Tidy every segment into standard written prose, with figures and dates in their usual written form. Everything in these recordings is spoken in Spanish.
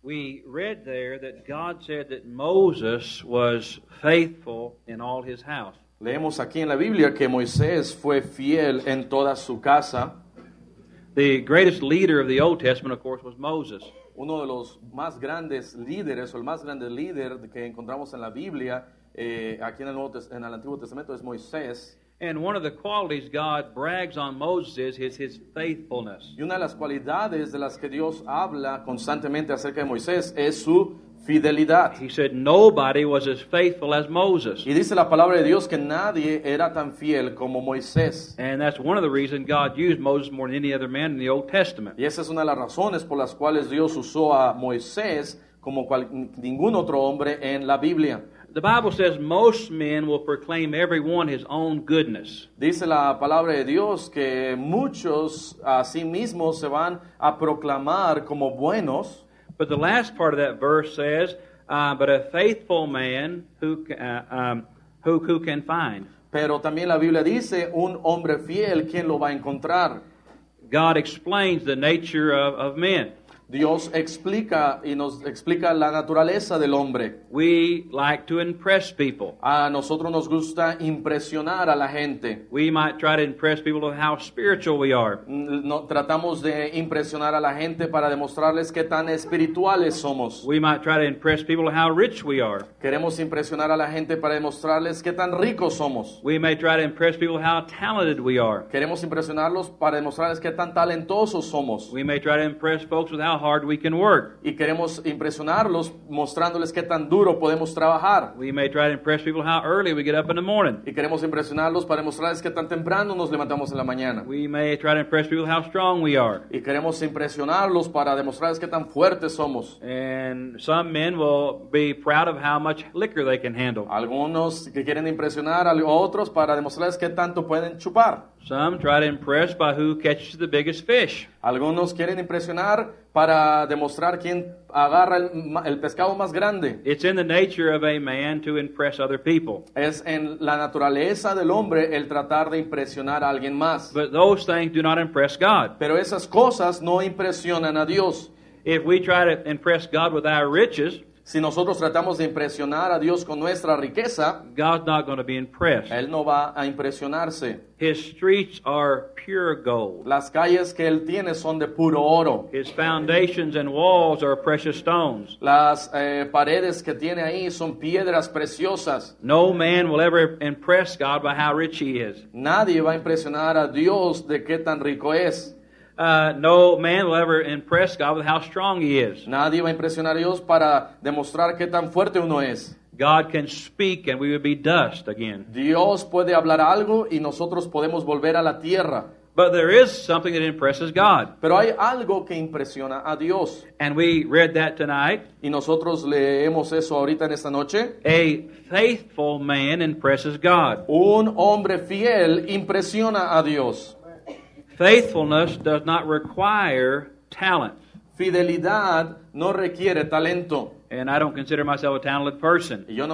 We read there that God said that Moses was faithful in all his house. Leemos aquí en la Biblia que Moisés fue fiel en toda su casa. The greatest leader of the Old Testament, of course, was Moses. Uno de los más grandes líderes, o el más grande líder que encontramos en la Biblia, aquí en en el Antiguo Testamento, es Moisés. And one of the qualities God brags on Moses is his faithfulness. Y una de las cualidades de las que Dios habla constantemente acerca de Moisés es su fidelidad. He said nobody was as faithful as Moses. Y dice la palabra de Dios que nadie era tan fiel como Moisés. And that's one of the reasons God used Moses more than any other man in the Old Testament. Y esa es una de las razones por las cuales Dios usó a Moisés como ningún otro hombre en la Biblia. The Bible says most men will proclaim every one his own goodness. Dice la palabra de Dios que muchos a sí mismos se van a proclamar como buenos. But the last part of that verse says, but a faithful man who can find. Pero también la Biblia dice, un hombre fiel, ¿quién lo va a encontrar? God explains the nature of men. Dios explica y nos explica la naturaleza del hombre. We like to impress people. A nosotros nos gusta impresionar a la gente. We might try to impress people with how spiritual we are. No, tratamos de impresionar a la gente para demostrarles qué tan espirituales somos. We might try to impress people with how rich we are. Queremos impresionar a la gente para demostrarles qué tan ricos somos. We may try to impress people with how talented we are. Queremos impresionarlos para demostrarles qué tan talentosos somos. We may try to impress folks with how hard we can work. Y queremos impresionarlos mostrándoles qué tan duro podemos trabajar. We may try to impress people how early we get up in the morning. Y queremos impresionarlos para demostrarles qué tan temprano nos levantamos en la mañana. We may try to impress people how strong we are. Y queremos impresionarlos para demostrarles qué tan fuertes somos. And some men will be proud of how much liquor they can handle. Algunos que quieren impresionar a otros para demostrarles qué tanto pueden chupar. Some try to impress by who catches the biggest fish. Algunos quieren impresionar para demostrar quién agarra el pescado más grande. It's in the nature of a man to impress other people. Es en la naturaleza del hombre el tratar de impresionar a alguien más. But those things do not impress God. Pero esas cosas no impresionan a Dios. If we try to impress God with our riches, si nosotros tratamos de impresionar a Dios con nuestra riqueza, God's not going to be impressed. Él no va a impresionarse. His streets are pure gold. Las calles que Él tiene son de puro oro. His foundations and walls are precious stones. Las paredes que tiene ahí son piedras preciosas. No man will ever impress God by how rich he is. Nadie va a impresionar a Dios de qué tan rico es. No man will ever impress God with how strong he is. Nadie va a impresionar a Dios para demostrar qué tan fuerte uno es. God can speak and we would be dust again. Dios puede hablar algo y nosotros podemos volver a la tierra. But there is something that impresses God. Pero hay algo que impresiona a Dios. And we read that tonight. Y nosotros leemos eso ahorita en esta noche. A faithful man impresses God. Un hombre fiel impresiona a Dios. Faithfulness does not require talent. Fidelidad no requiere talento. And I don't consider myself a talented person. Y yo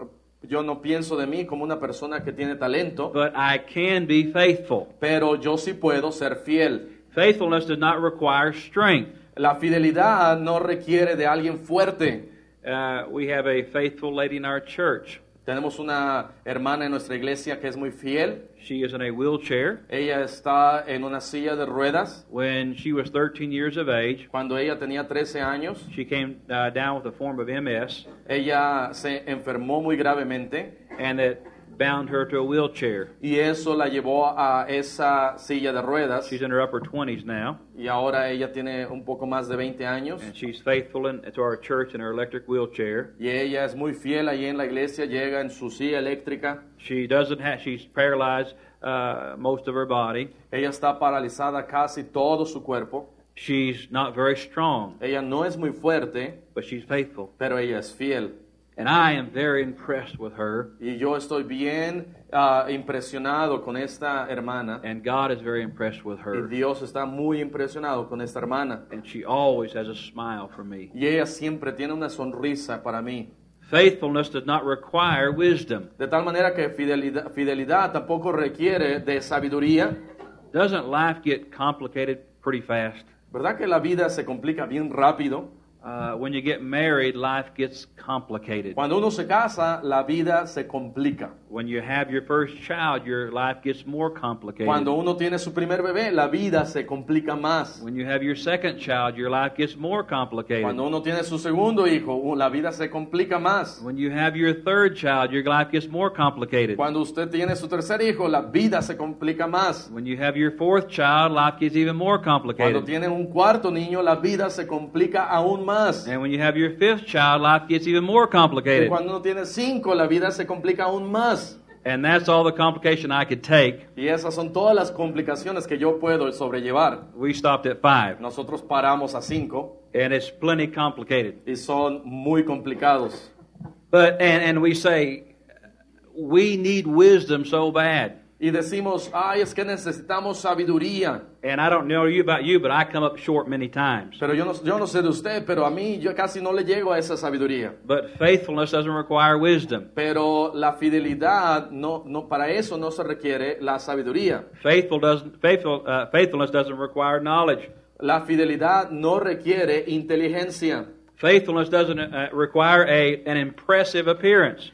no pienso de mí como una persona que tiene talento. But I can be faithful. Pero yo sí puedo ser fiel. Faithfulness does not require strength. La fidelidad no requiere de alguien fuerte. We have a faithful lady in our church. Tenemos una hermana en nuestra iglesia que es muy fiel. She is in a wheelchair. Ella está en una silla de ruedas. When she was 13 years of age, cuando ella tenía 13 años, she came down with a form of MS. Ella se enfermó muy gravemente. And it bound her to a wheelchair. Y eso la llevó a esa silla de ruedas. She's in her upper 20s now. Y ahora ella tiene un poco más de 20 años. And she's faithful to our church in her electric wheelchair. Y ella es muy fiel allí en la iglesia, llega en su silla eléctrica. She's paralyzed most of her body. Ella está paralizada casi todo su cuerpo. She's not very strong. Ella no es muy fuerte, but she's faithful. Pero ella es fiel. And I am very impressed with her. Y yo estoy bien impresionado con esta hermana. And God is very impressed with her. Y Dios está muy impresionado con esta hermana. And she always has a smile for me. Y ella siempre tiene una sonrisa para mí. Faithfulness does not require wisdom. De tal manera que fidelidad tampoco requiere de sabiduría. Doesn't life get complicated pretty fast? ¿Verdad que la vida se complica bien rápido? When you get married, life gets complicated. Cuando uno se casa, la vida se complica. When you have your first child, your life gets more complicated. Cuando uno tiene su primer bebé, la vida se complica más. When you have your second child, your life gets more complicated. Cuando uno tiene su segundo hijo, la vida se complica más. When you have your third child, your life gets more complicated. Cuando usted tiene su tercer hijo, la vida se complica más. When you have your fourth child, life gets even more Cuando complicated. tiene un cuarto niño, la vida se complica aún más. And when you have your fifth child, life gets even more Y complicated. cuando uno tiene 5, la vida se complica aún más. And that's all the complication I could take. Y esas son todas las complicaciones que yo puedo sobrellevar. We stopped at 5. Nosotros paramos a 5 And it's plenty complicated. y son muy complicados. And we say, we need wisdom so bad. Y decimos, ay, es que necesitamos sabiduría. And I don't know about you, but I come up short many times. Pero yo no sé de usted, pero a mí yo casi no le llego a esa sabiduría. But faithfulness doesn't require wisdom. Pero la fidelidad, para eso no se requiere la sabiduría. Faithfulness doesn't require knowledge. La fidelidad no requiere inteligencia. Faithfulness doesn't require an impressive appearance.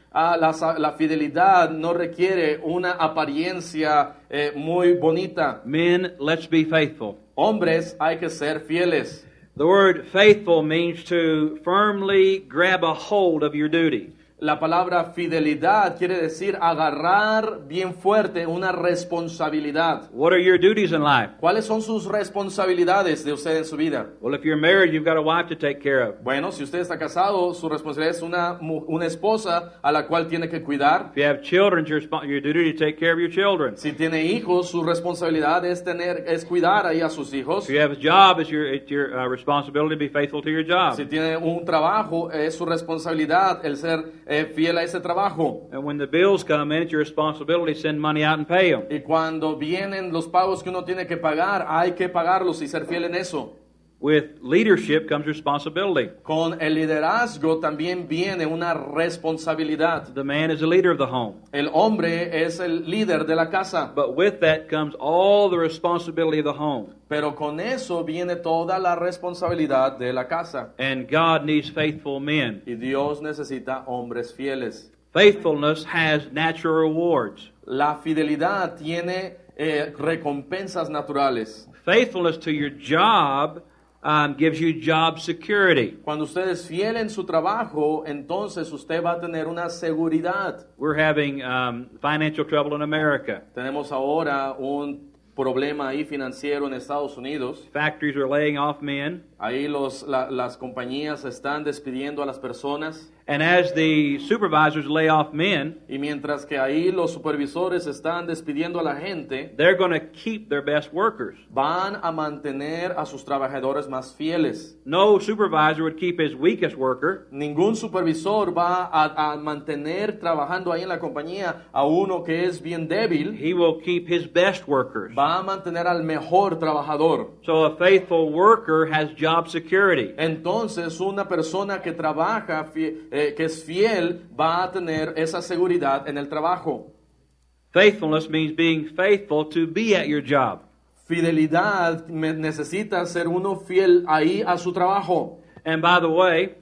La fidelidad no requiere una apariencia muy bonita. Men, let's be faithful. Hombres, hay que ser fieles. The word faithful means to firmly grab a hold of your duty. La palabra fidelidad quiere decir agarrar bien fuerte una responsabilidad. What are your duties in life? ¿Cuáles son sus responsabilidades de usted en su vida? Well, if you're married, you've got a wife to take care of. Bueno, si usted está casado, su responsabilidad es una esposa a la cual tiene que cuidar. If you have children, it's your duty to take care of your children. Si tiene hijos, su responsabilidad es cuidar ahí a sus hijos. If you have a job, it's your responsibility to be faithful to your job. Si tiene un trabajo, es su responsabilidad el ser fiel a ese trabajo. And when the bills come in, it's your responsibility to send money out and pay them. Y cuando vienen los pagos que uno tiene que pagar, hay que pagarlos y ser fiel en eso. With leadership comes responsibility. Con el liderazgo también viene una responsabilidad. The man is the leader of the home. El hombre es el líder de la casa. But with that comes all the responsibility of the home. Pero con eso viene toda la responsabilidad de la casa. And God needs faithful men. Y Dios necesita hombres fieles. Faithfulness has natural rewards. La fidelidad tiene recompensas naturales. Faithfulness to your job gives you job security. Cuando usted es fiel en su trabajo, entonces usted va a tener una seguridad. We're having financial trouble in America. Tenemos ahora un problema ahí financiero en Estados Unidos. Factories are laying off men. Ahí las compañías están despidiendo a las personas. And as the supervisors lay off men, Y mientras que ahí los supervisores están despidiendo a la gente, they're going to keep their best workers. van a mantener a sus trabajadores más fieles. No supervisor would keep his weakest worker. Ningún supervisor va a mantener trabajando ahí en la compañía a uno que es bien débil. He will keep his best workers. Va a mantener al mejor trabajador. So a faithful worker has job security. Entonces, una persona que trabaja, que es fiel, va a tener esa seguridad en el trabajo. Faithfulness means being faithful to be at your job. Fidelidad necesita ser uno fiel ahí a su trabajo. And by the way,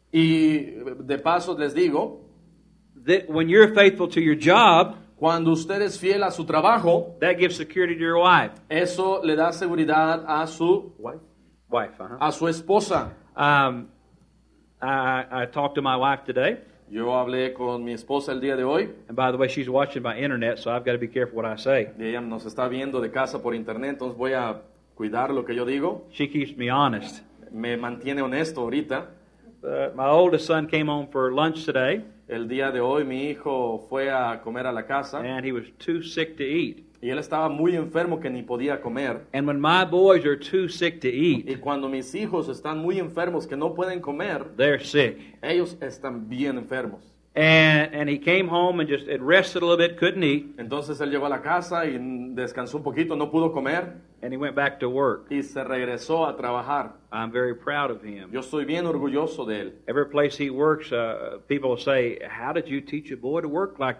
Y de paso les digo, that when you're faithful to your job, cuando usted es fiel a su trabajo, that gives security to your wife. eso le da seguridad a su Wife, a su esposa. I talked to my wife today. Yo hablé con mi esposa el día de hoy. And by the way, she's watching by internet, so I've got to be careful what I say. Y ella nos está viendo de casa por internet, entonces voy a cuidar lo que yo digo. She keeps me honest. Me mantiene honesto ahorita. My oldest son came home for lunch today, El día de hoy mi hijo fue a comer a la casa and he was too sick to eat. y él estaba muy enfermo que ni podía comer. And when my boys are too sick to Y eat, cuando mis hijos están muy enfermos que no pueden comer, they're sick. ellos están bien enfermos. And he came home and just had rested a little bit, couldn't eat, Entonces él llegó a la casa y descansó un poquito, no pudo comer and he went back to work. y se regresó a trabajar. I'm very proud of him. Yo estoy bien orgulloso de él. Every place he works, people say, "How did you teach a boy to work like that?"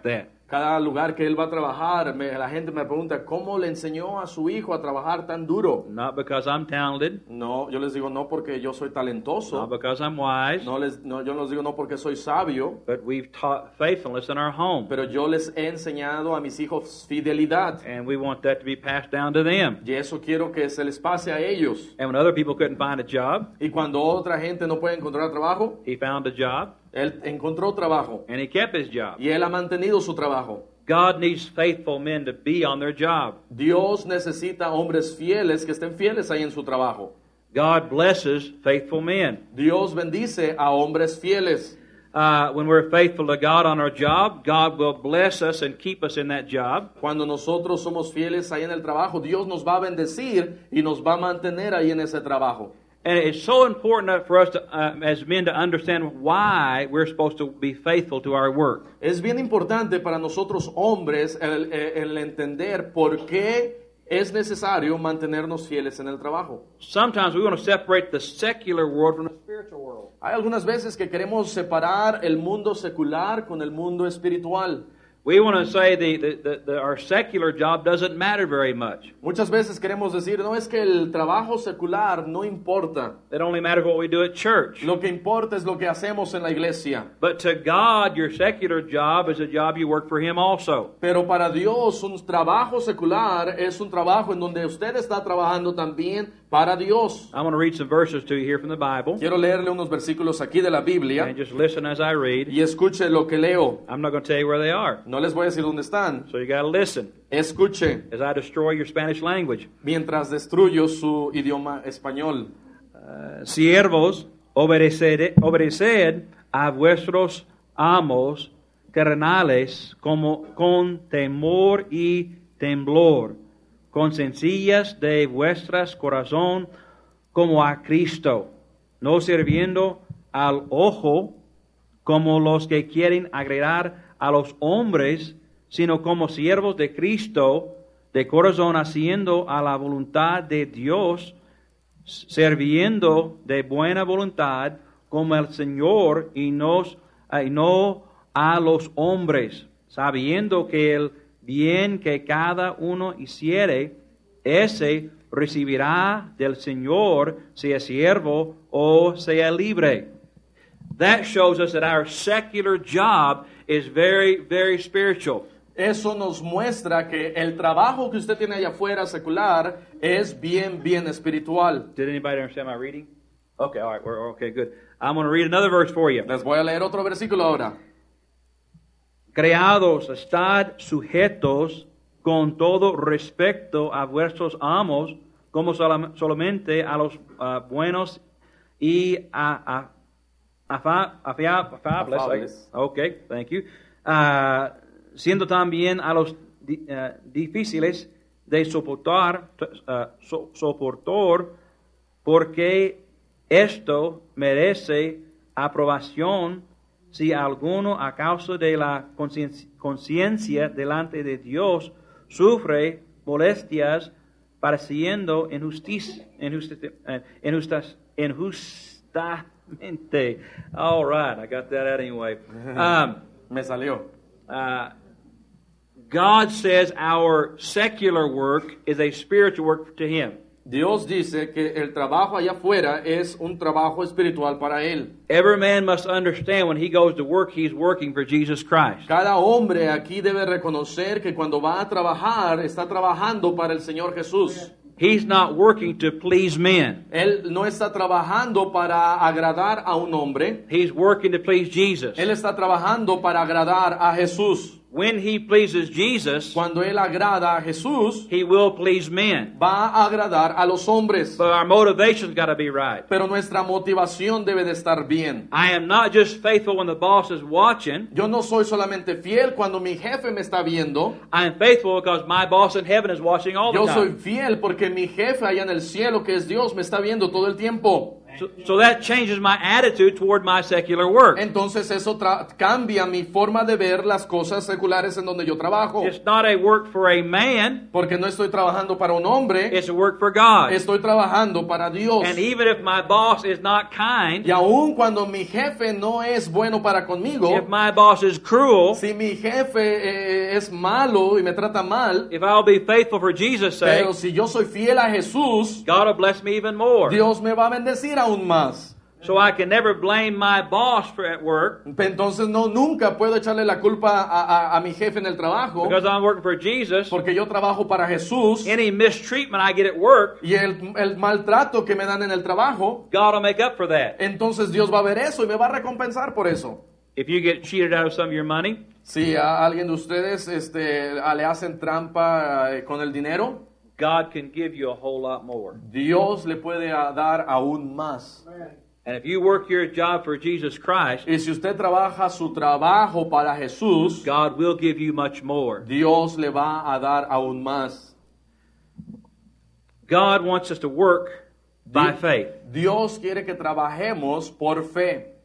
Cada lugar que él va a trabajar, la gente me pregunta, ¿cómo le enseñó a su hijo a trabajar tan duro? Not because I'm talented, No, yo les digo no porque yo soy talentoso. not because I'm wise, Yo les digo no porque soy sabio. but we've taught faithfulness in our home. Pero yo les he enseñado a mis hijos fidelidad. And we want that to be passed down to them. Y eso quiero que se les pase a ellos. And when other people couldn't find a job, Y cuando otra gente no puede encontrar trabajo, he found a job él encontró trabajo. and he kept his job. Y él ha mantenido su trabajo. God needs faithful men to be on their job. Dios necesita hombres fieles que estén fieles ahí en su trabajo. God blesses faithful men. Dios bendice a hombres fieles. When we're faithful to God on our job, God will bless us and keep us in that job. Cuando nosotros somos fieles ahí en el trabajo, Dios nos va a bendecir y nos va a mantener ahí en ese trabajo. And it's so important for us to, as men to understand why we're supposed to be faithful to our work. Es bien importante para nosotros hombres el entender por qué es necesario mantenernos fieles en el trabajo. Sometimes we want to separate the secular world from the spiritual world. Hay algunas veces que queremos separar el mundo secular con el mundo espiritual. We want to say our secular job doesn't matter very much. Muchas veces queremos decir, no, es que el trabajo secular no importa. It only matters what we do at church. Lo que importa es lo que hacemos en la iglesia. But to God, your secular job is a job you work for Him also. Pero para Dios, un trabajo secular es un trabajo en donde usted está trabajando también para Dios. I'm going to read some verses to you here from the Bible. Quiero leerle unos versículos aquí de la Biblia And just listen as I read. y escuche lo que leo. I'm not going to tell you where they are. No les voy a decir dónde están. So you got to listen Escuche as I destroy your Spanish language. mientras destruyo su idioma español. Siervos, obedeced a vuestros amos terrenales como con temor y temblor, con sencillas de vuestras corazón como a Cristo, no sirviendo al ojo como los que quieren agradar a los hombres, sino como siervos de Cristo, de corazón haciendo a la voluntad de Dios, sirviendo de buena voluntad como el Señor y no a los hombres, sabiendo que el bien que cada uno hiciere, ese recibirá del Señor, sea siervo o sea libre. That shows us that our secular job is very, very spiritual. Eso nos muestra que el trabajo que usted tiene allá afuera secular es bien espiritual. Did anybody understand my reading? Okay, all right, okay, good. I'm going to read another verse for you. Les voy a leer otro versículo ahora. Creados, estad sujetos con todo respecto a vuestros amos, como solamente a los buenos y afables. Okay, thank you. Siendo también a los difíciles de soportar, porque esto merece aprobación si alguno a causa de la conciencia delante de Dios sufre molestias padeciendo injustamente. All right, I got that out anyway. Me salió. God says our secular work is a spiritual work to Him. Dios dice que el trabajo allá afuera es un trabajo espiritual para él. Every man must understand when he goes to work, he's working for Jesus Christ. Cada hombre aquí debe reconocer que cuando va a trabajar, está trabajando para el Señor Jesús. He's not working to please men. Él no está trabajando para agradar a un hombre. He's working to please Jesus. Él está trabajando para agradar a Jesús. When he pleases Jesus, Cuando él agrada a Jesús, he will please men. va a agradar a los hombres. But our motivation's got to be right. Pero nuestra motivación debe de estar bien. I am not just faithful when the boss is watching. Yo no soy solamente fiel cuando mi jefe me está viendo. I am faithful because my boss in heaven is watching all the Yo soy time. fiel porque mi jefe allá en el cielo, que es Dios, me está viendo todo el tiempo. So that changes my attitude toward my secular work. Entonces eso cambia mi forma de ver las cosas seculares en donde yo trabajo. It's not a work for a man, Porque no estoy trabajando para un hombre, it's a work for God. estoy trabajando para Dios. And even if my boss is not kind, Y aun cuando mi jefe no es bueno para conmigo, if my boss is cruel, si mi jefe es malo y me trata mal, if I'll be faithful for Jesus' sake, pero si yo soy fiel a Jesús, God will bless me even more. Dios me va a bendecir aún más. So I can never blame my boss for at work Entonces nunca puedo echarle la culpa a mi jefe en el trabajo, because I'm working for Jesus. porque yo trabajo para Jesús. Any mistreatment I get at work, Y el maltrato que me dan en el trabajo, God will make up for that. entonces Dios va a ver eso y me va a recompensar por eso. If you get cheated out of some of your money, Si a alguien de ustedes le hacen trampa con el dinero, God can give you a whole lot more. Dios le puede dar aún más. And if you work your job for Jesus Christ, Y si usted trabaja su trabajo para Jesús, God will give you much more. Dios le va a dar aún más. God wants us to work by faith. Dios quiere que trabajemos por fe.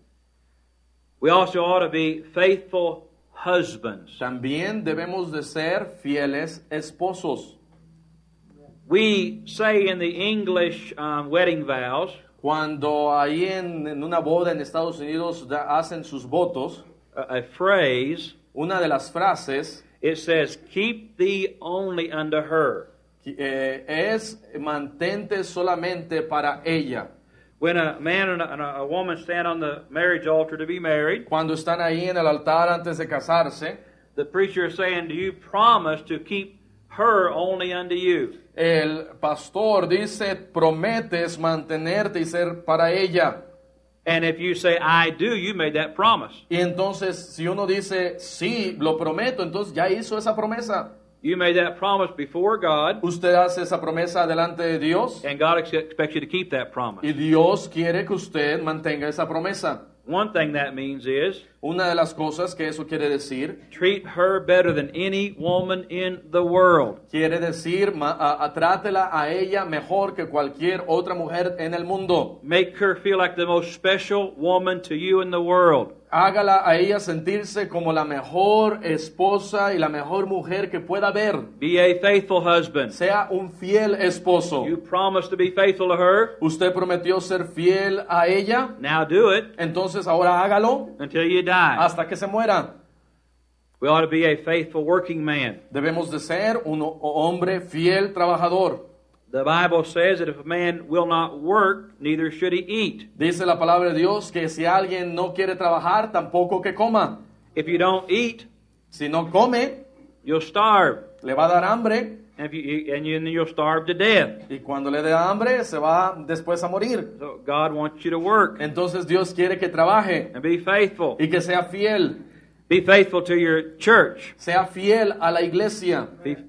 We also ought to be faithful husbands. También debemos de ser fieles esposos. We say in the English wedding vows, Cuando ahí en una boda en Estados Unidos hacen sus votos, a phrase, una de las frases it says, keep thee only unto her. es mantente solamente para ella. When a man and a woman stand on the marriage altar to be married, Cuando están ahí en el altar antes de casarse, the preacher is saying, do you promise to keep her only unto you? el pastor dice, prometes mantenerte y ser para ella. And if you say, I do, you made that promise. Y entonces, si uno dice, sí, lo prometo, entonces ya hizo esa promesa. You made that promise before God, Usted hace esa promesa delante de Dios and God expects you to keep that promise. y Dios quiere que usted mantenga esa promesa. One thing that means is, Una de las cosas que eso quiere decir, treat her better than any woman in the world. quiere decir, trátela a ella mejor que cualquier otra mujer en el mundo. Make her feel like the most special woman to you in the world. Hágala a ella sentirse como la mejor esposa y la mejor mujer que pueda haber. Be a faithful husband. Sea un fiel esposo. You promise to be faithful to her. Usted prometió ser fiel a ella, Now do it entonces ahora hágalo until you die. hasta que se muera. We ought to be a faithful working man. Debemos de ser un hombre fiel trabajador. The Bible says that if a man will not work, neither should he eat. Dice la palabra de Dios que si alguien no quiere trabajar, tampoco que coma. If you don't eat, Si no come, you'll starve. le va a dar hambre. And you'll starve to death. Y cuando le dé hambre, se va después a morir. So God wants you to work Entonces Dios quiere que trabaje and be faithful. y que sea fiel. Be faithful to your church. Sea fiel a la iglesia.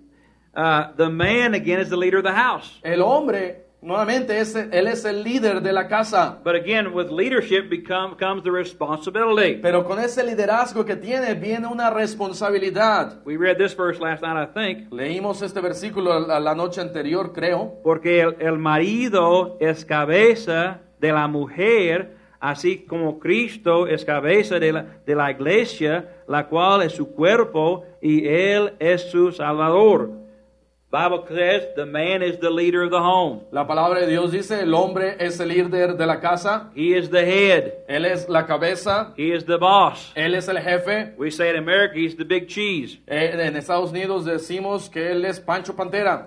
The man, again, is the leader of the house. El hombre, nuevamente, él es el líder de la casa. But again, with leadership comes the responsibility. Pero con ese liderazgo que tiene, viene una responsabilidad. We read this verse last night, I think. Leímos este versículo la noche anterior, creo. Porque el marido es cabeza de la mujer, así como Cristo es cabeza de la iglesia, la cual es su cuerpo y él es su salvador. Bible says the man is the leader of the home. La palabra de Dios dice, el hombre es el líder de la casa. He is the head. Él es la cabeza. He is the boss. Él es el jefe. We say in America, he's the big cheese. En Estados Unidos decimos que él es Pancho Pantera.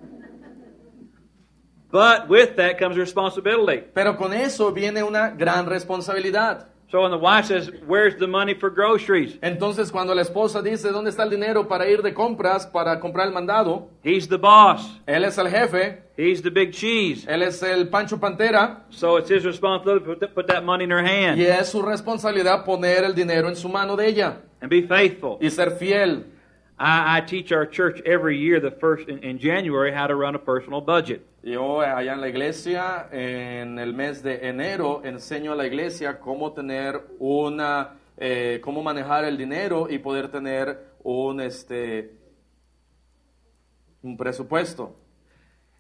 But with that comes responsibility. Pero con eso viene una gran responsabilidad. So when the wife says, where's the money for groceries? Entonces cuando la esposa dice, ¿dónde está el dinero para ir de compras, para comprar el mandado? He's the boss. Él es el jefe. He's the big cheese. Él es el Pancho Pantera. So it's his responsibility to put that money in her hand. Y es su responsabilidad poner el dinero en su mano de ella. And be faithful. Y ser fiel. I teach our church every year, the first in January, how to run a personal budget. Yo allá en la iglesia, en el mes de enero, enseño a la iglesia cómo tener cómo manejar el dinero y poder tener un presupuesto.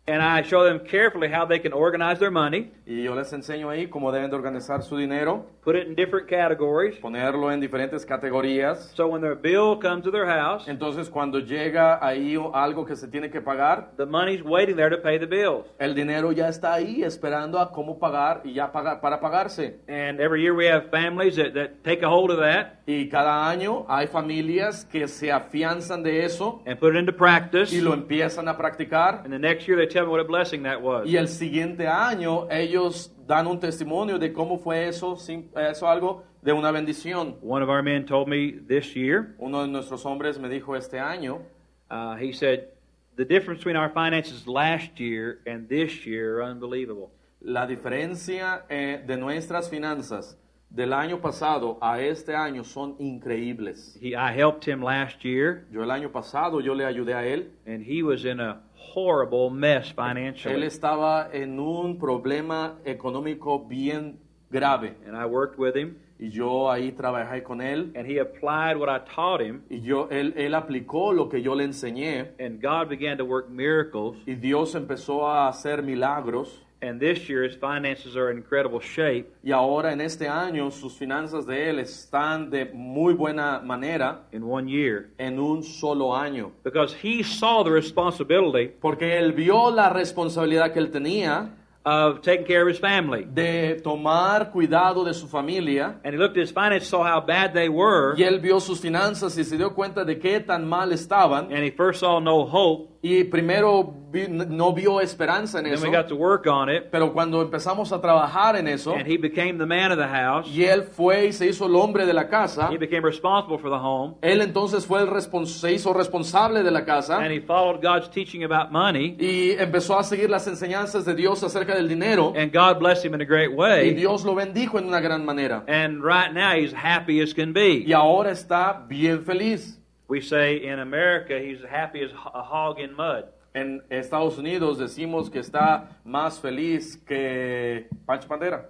And I show them carefully how they can organize their money, Y yo les enseño ahí cómo deben de organizar su dinero, put it in different categories. ponerlo en diferentes categorías. So when their bill comes to their house, Entonces, cuando llega ahí algo que se tiene que pagar, the money's waiting there to pay the bills. el dinero ya está ahí esperando a cómo pagar y ya para pagarse. And every year we have families that take a hold of that Y cada año hay familias que se afianzan de eso and put it into practice. y lo empiezan a practicar. And the next year they tell me what a blessing that was. Y el siguiente año ellos dan un testimonio de cómo fue eso, eso algo de una bendición. One of our men told me this year, Uno de nuestros hombres me dijo este año, he said, the difference between our finances last year and this year are unbelievable. la diferencia de nuestras finanzas del año pasado a este año son increíbles. I helped him last year, Yo el año pasado yo le ayudé a él. and he was in a horrible mess Él financially. estaba en un problema económico bien grave. And I worked with him, Y yo ahí trabajé con él. and he applied what I taught him, Y él aplicó lo que yo le enseñé. and God began to work miracles. Y Dios empezó a hacer milagros. And this year his finances are in incredible shape. Y ahora en este año sus finanzas de él están de muy buena manera In 1 year, en un solo año. because he saw the responsibility Porque él vio la responsabilidad que él tenía of taking care of his family. de tomar cuidado de su familia. And he looked at his finances, saw how bad they were, Y él vio sus finanzas y se dio cuenta de qué tan mal estaban. and he first saw no hope. Y primero no vio esperanza en Then eso. we got to work on it, Pero cuando empezamos a trabajar en eso, and he became the man of the house. y él fue y se hizo el hombre de la casa, He became responsible for the home, él entonces fue se hizo responsable de la casa and he followed God's teaching about money, y empezó a seguir las enseñanzas de Dios acerca del dinero. and God blessed him in a great Y way. Dios lo bendijo en una gran manera. And right now he's happy as can Y be. ahora está bien feliz. We say in America he's happy as a hog in mud. En Estados Unidos decimos que está más feliz que Pancho Pantera.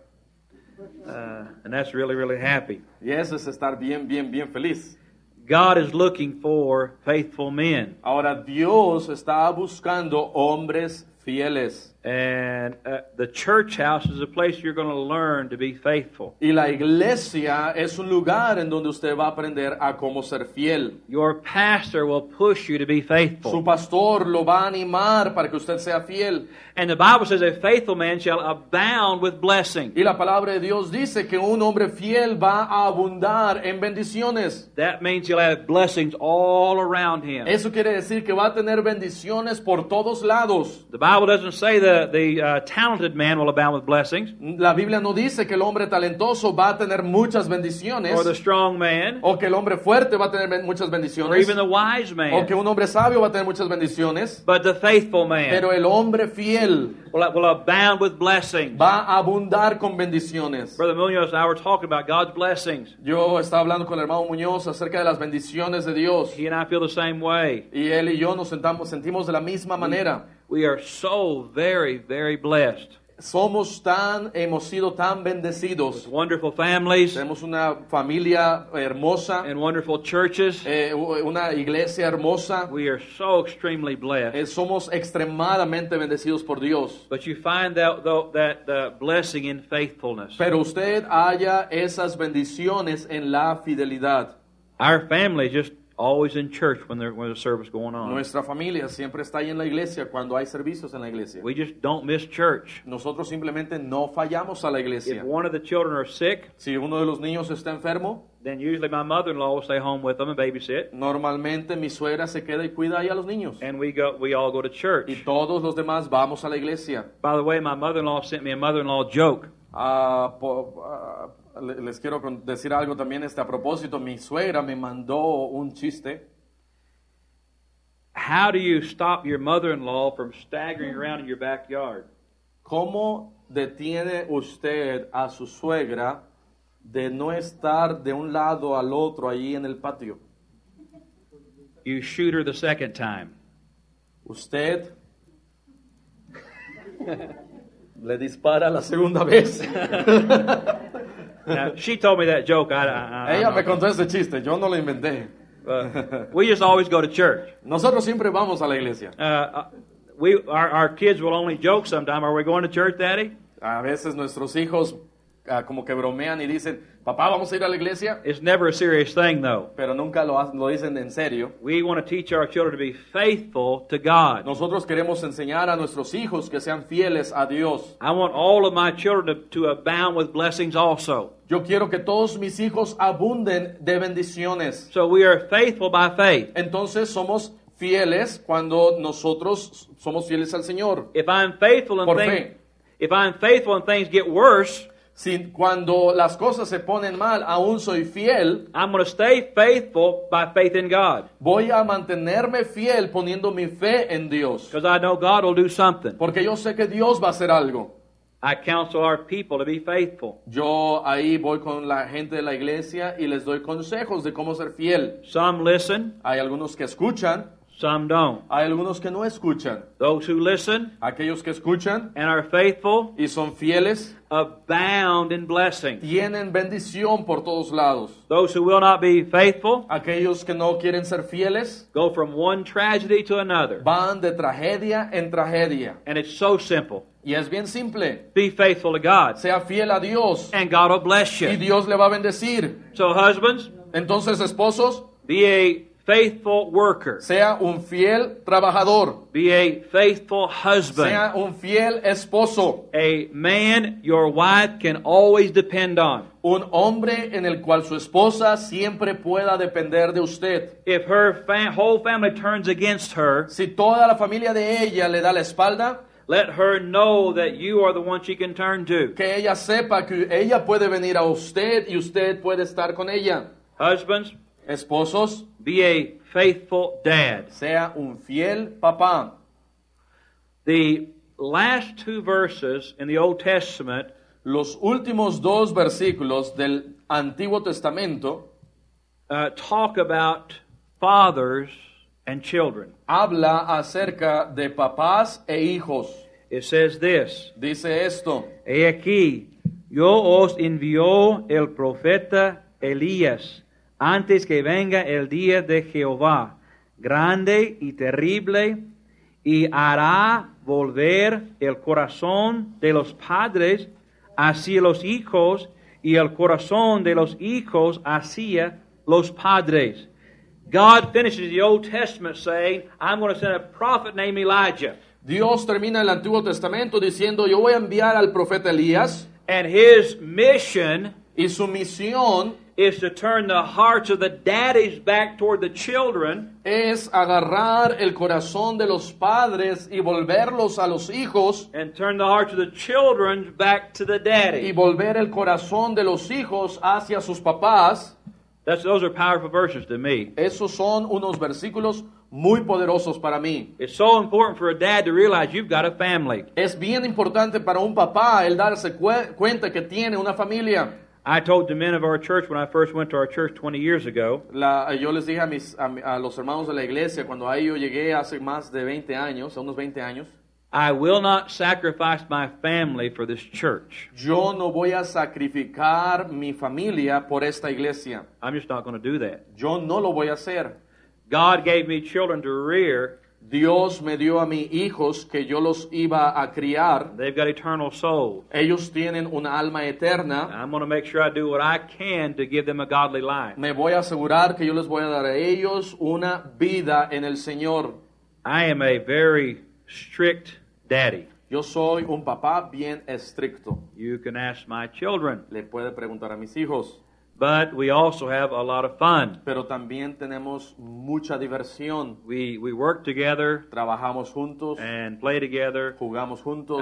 And that's really, really happy. Y eso es estar bien, bien, bien feliz. God is looking for faithful men. Ahora Dios está buscando hombres fieles. And the church house is a place you're going to learn to be faithful. Y la iglesia es un lugar en donde usted va a aprender a cómo ser fiel. Your pastor will push you to be Su faithful. pastor lo va a animar para que usted sea fiel. And the Bible says a faithful man shall abound with blessing. Y la palabra de Dios dice que un hombre fiel va a abundar en bendiciones. That means he'll have blessings all around him. Eso quiere decir que va a tener bendiciones por todos lados. The Bible doesn't say the talented man will abound with blessings, La Biblia no dice que el hombre talentoso va a tener muchas bendiciones, or the strong man, o que el hombre fuerte va a tener muchas or bendiciones, even the wise o man. que un hombre sabio va a tener muchas bendiciones, But the faithful man pero el hombre fiel will abound with blessings. va a abundar con bendiciones. Brother Munoz and I were talking about God's blessings. Yo estaba hablando con el hermano Muñoz acerca de las bendiciones de Dios, He and I feel the same way. y él y yo nos sentimos de la misma manera. We are so very, very blessed. Hemos sido tan bendecidos. Wonderful families Tenemos una familia hermosa, and wonderful churches. una iglesia hermosa. We are so extremely blessed. Somos extremadamente bendecidos por Dios. But you find that blessing in faithfulness. Pero usted halla esas bendiciones en la fidelidad. Our family just always in church when there's a service going on. Nuestra familia siempre está ahí en la iglesia cuando hay servicios en la iglesia. We just don't miss church. Nosotros simplemente no fallamos a la If iglesia. one of the children are sick, Si uno de los niños está enfermo, then usually my mother-in-law will stay home with them and babysit, normalmente mi suegra se queda y cuida ahí a los niños. and we all go to church. Y todos los demás vamos a la iglesia. By the way, my mother-in-law sent me a mother-in-law joke. Les quiero decir algo también a propósito. Mi suegra me mandó un chiste. How do you stop your mother-in-law from staggering around in your backyard? ¿Cómo detiene usted a su suegra de no estar de un lado al otro allí en el patio? You shoot her the second time. Usted le dispara la segunda vez. Now, she told me that joke. Ella me contó ese chiste, yo no lo inventé. We just always go to church. Nosotros siempre vamos a la iglesia. our kids will only joke sometime, "Are we going to church, Daddy?" A veces nuestros hijos como que bromean y dicen, papá, ¿vamos a ir a la iglesia? It's never a serious thing, though. Pero nunca lo dicen en serio. We want to teach our children to be faithful to God. Nosotros queremos enseñar a nuestros hijos que sean fieles a Dios. I want all of my children to abound with blessings also. Yo quiero que todos mis hijos abunden de bendiciones. So we are faithful by faith. Entonces somos fieles cuando nosotros somos fieles al Señor. If I'm faithful Por and fe. if I'm faithful and things get worse, Si cuando las cosas se ponen mal, aún soy fiel, I'm going to stay faithful by faith in God, voy a mantenerme fiel poniendo mi fe en Dios. because I know God will do something. Porque yo sé que Dios va a hacer algo. I counsel our people to be faithful. Yo ahí voy con la gente de la iglesia y les doy consejos de cómo ser fiel. Some listen, Hay algunos que escuchan, some don't. hay algunos que no escuchan. Those who listen Aquellos que escuchan and are faithful y son fieles abound in blessing. tienen bendición por todos lados. Those who will not be faithful Aquellos que no quieren ser fieles go from one tragedy to another. van de tragedia en tragedia. And it's so simple. Y es bien simple. Be faithful to God, Sea fiel a Dios and God will bless y you. Dios le va a bendecir. So husbands, Entonces, esposos, be a faithful worker. sea un fiel trabajador. Be a faithful husband. Sea un fiel esposo. A man your wife can always depend on. Un hombre en el cual su esposa siempre pueda depender de usted. If her whole family turns against her, Si toda la familia de ella le da la espalda, let her know that you are the one she can turn to. que ella sepa que ella puede venir a usted y usted puede estar con ella. Husbands, Esposos, be a faithful dad. sea un fiel papá. The last two verses in the Old Testament Los últimos dos versículos del Antiguo Testamento talk about fathers and children. habla acerca de papás e hijos. It says this, Dice esto: He aquí, yo os envío el profeta Elías antes que venga el día de Jehová, grande y terrible, y hará volver el corazón de los padres hacia los hijos y el corazón de los hijos hacia los padres. God finishes the Old Testament saying, I'm going to send a prophet named Elijah. Dios termina el Antiguo Testamento diciendo, yo voy a enviar al profeta Elías, And his mission y su misión is to turn the hearts of the daddies back toward the children es agarrar el corazón de los padres y volverlos a los hijos, and turn the hearts of the children back to the y daddy. volver el corazón de los hijos hacia sus papás. Those are powerful verses to me. Esos son unos versículos muy poderosos para mí. It's so important for a dad to realize you've got a family. Es bien importante para un papá el darse cuenta que tiene una familia. I told the men of our church when I first went to our church 20 years ago, Yo les dije a los hermanos de la iglesia, cuando ahí yo llegué hace más de 20 años, unos 20 años, I will not sacrifice my family for this church. yo no voy a sacrificar mi familia por esta iglesia. I'm just not going to do that. Yo no lo voy a hacer. God gave me children to rear. Dios me dio a mis hijos que yo los iba a criar. They've got eternal souls. Ellos tienen una alma eterna. I'm going to make sure I do what I can to give them a godly life. Me voy a asegurar que yo les voy a dar a ellos una vida en el Señor. I am a very strict daddy. Yo soy un papá bien estricto. You can ask my children. Le puede preguntar a mis hijos. But we also have a lot of fun. Pero también tenemos mucha diversión. We work together Trabajamos juntos, and play together. jugamos juntos.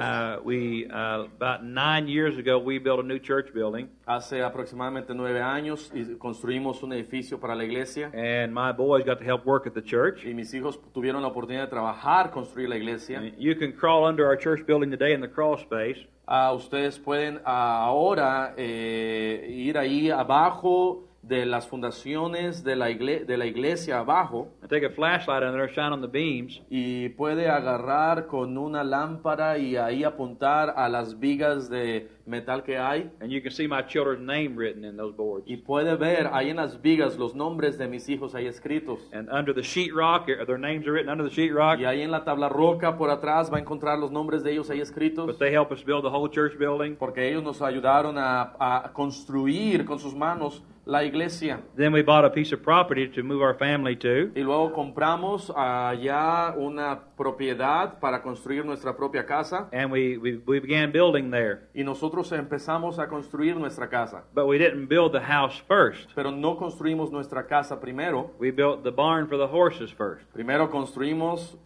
About 9 years ago, we built a new church building. Hace aproximadamente 9 años y construimos un edificio para la iglesia. And my boys got to help work at the church. Y mis hijos tuvieron la oportunidad de trabajar, construir la iglesia. You can crawl under our church building today in the crawl space. Ustedes pueden ahora ir ahí abajo de las fundaciones de la iglesia abajo. and take a flashlight on there, shine on the beams, y puede agarrar con una lámpara y ahí apuntar a las vigas de metal que hay. and you can see my children's name written in those boards. Y puede ver ahí en las vigas los nombres de mis hijos ahí escritos. And under the sheetrock, their names are written under the sheetrock. Y ahí en la tabla roca por atrás va a encontrar los nombres de ellos ahí escritos. But they help us build the whole church building. Porque ellos nos ayudaron a construir con sus manos la iglesia. Then we bought a piece of property to move our family to. Y luego compramos allá una propiedad para construir nuestra propia casa. And we began building there. Y nosotros empezamos a construir nuestra casa. But we didn't build the house first. Pero no construimos nuestra casa primero. We built the barn for the horses first. Primero construimos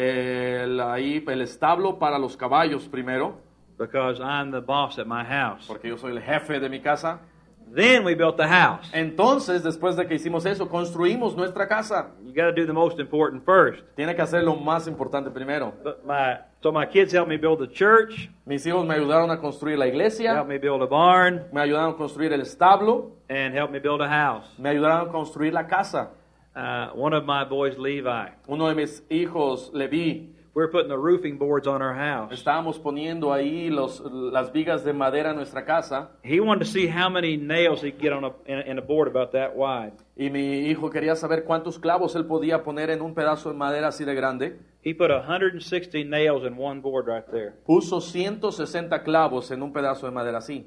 el establo para los caballos primero. Because I'm the boss at my house. Porque yo soy el jefe de mi casa. Then we built the house. Entonces, después de que hicimos eso, construimos nuestra casa. You got to do the most important first. Tiene que hacer lo más importante primero. But my kids helped me build the church. Mis hijos me ayudaron a construir la iglesia. Helped me build a barn. Me ayudaron a construir el establo. And helped me build a house. Me ayudaron a construir la casa. One of my boys, Levi, Uno de mis hijos, Leví, we're putting the roofing boards on our house. estábamos poniendo ahí las vigas de madera en nuestra casa. He wanted to see how many nails he could get on in a board about that wide. Y mi hijo quería saber cuántos clavos él podía poner en un pedazo de madera así de grande. He put 160 nails in one board right there. Puso 160 clavos en un pedazo de madera así.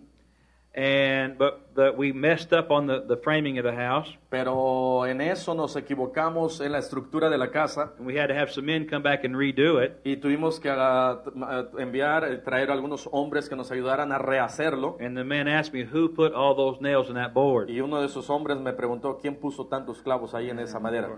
But we messed up on the framing of the house. Pero en eso nos equivocamos en la estructura de la casa. And we had to have some men come back and redo it. Y tuvimos que traer algunos hombres que nos ayudaran a rehacerlo. And the man asked me who put all those nails in that board. Y uno de esos hombres me preguntó quién puso tantos clavos ahí en esa madera.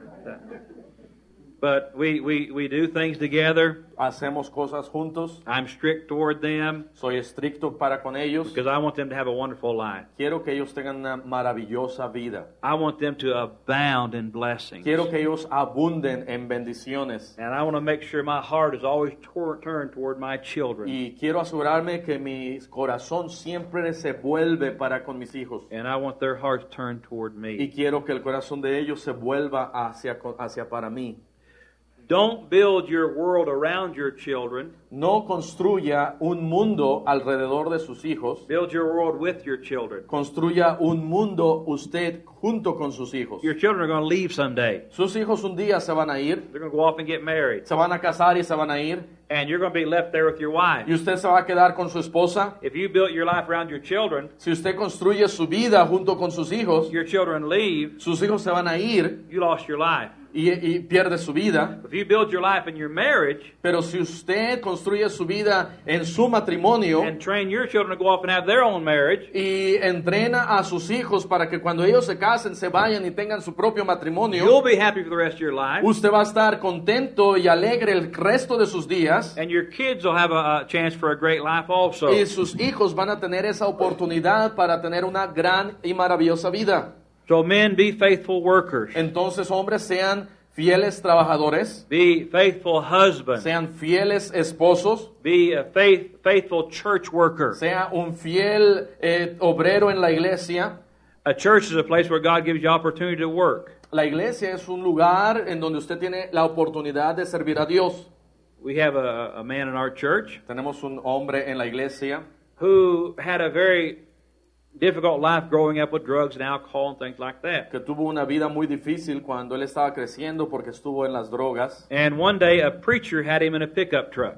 But we do things together. Hacemos cosas juntos. I'm strict toward them Soy estricto para con ellos. because I want them to have a wonderful life. Quiero que ellos tengan una maravillosa vida. I want them to abound in blessings. Quiero que ellos abunden en bendiciones. And I want to make sure my heart is always turned toward my children. Y quiero asegurarme que mi corazón siempre se vuelve para con mis hijos. And I want their hearts turned toward Y me. quiero que el corazón de ellos se vuelva hacia para mí. Don't build your world around your children. No construya un mundo alrededor de sus hijos. Build your world with your children. Construya un mundo usted junto con sus hijos. Your children are going to leave someday. Sus hijos un día se van a ir, They're going to go off and get married. se van a casar y se van a ir. And you're going to be left there with your wife. Y usted se va a quedar con su esposa. If you built your life around your children, Si usted construye su vida junto con sus hijos, your children leave, sus hijos se van a ir you lost your life. y pierde su vida. If you build your life in your marriage Pero si usted construye su vida en su matrimonio and train your children to go off and have their own marriage, y entrena a sus hijos para que cuando ellos se casen se vayan y tengan su propio matrimonio, you'll be happy for the rest of your life. usted va a estar contento y alegre el resto de sus días. And your kids will have a chance for a great life also. Y sus hijos van a tener esa oportunidad para tener una gran y maravillosa vida. So men, be faithful workers. Entonces, hombres, sean fieles trabajadores, Be faithful husbands. sean fieles esposos, Be a faithful church worker. sea un fiel obrero en la iglesia. A church is a place where God gives you opportunity to work. La iglesia es un lugar en donde usted tiene la oportunidad de servir a Dios. We have a man in our church Tenemos un hombre en la iglesia who had a very difficult life growing up with drugs and alcohol and things like that. que tuvo una vida muy difícil cuando él estaba creciendo porque estuvo en las drogas. And one day a preacher had him in a pickup truck.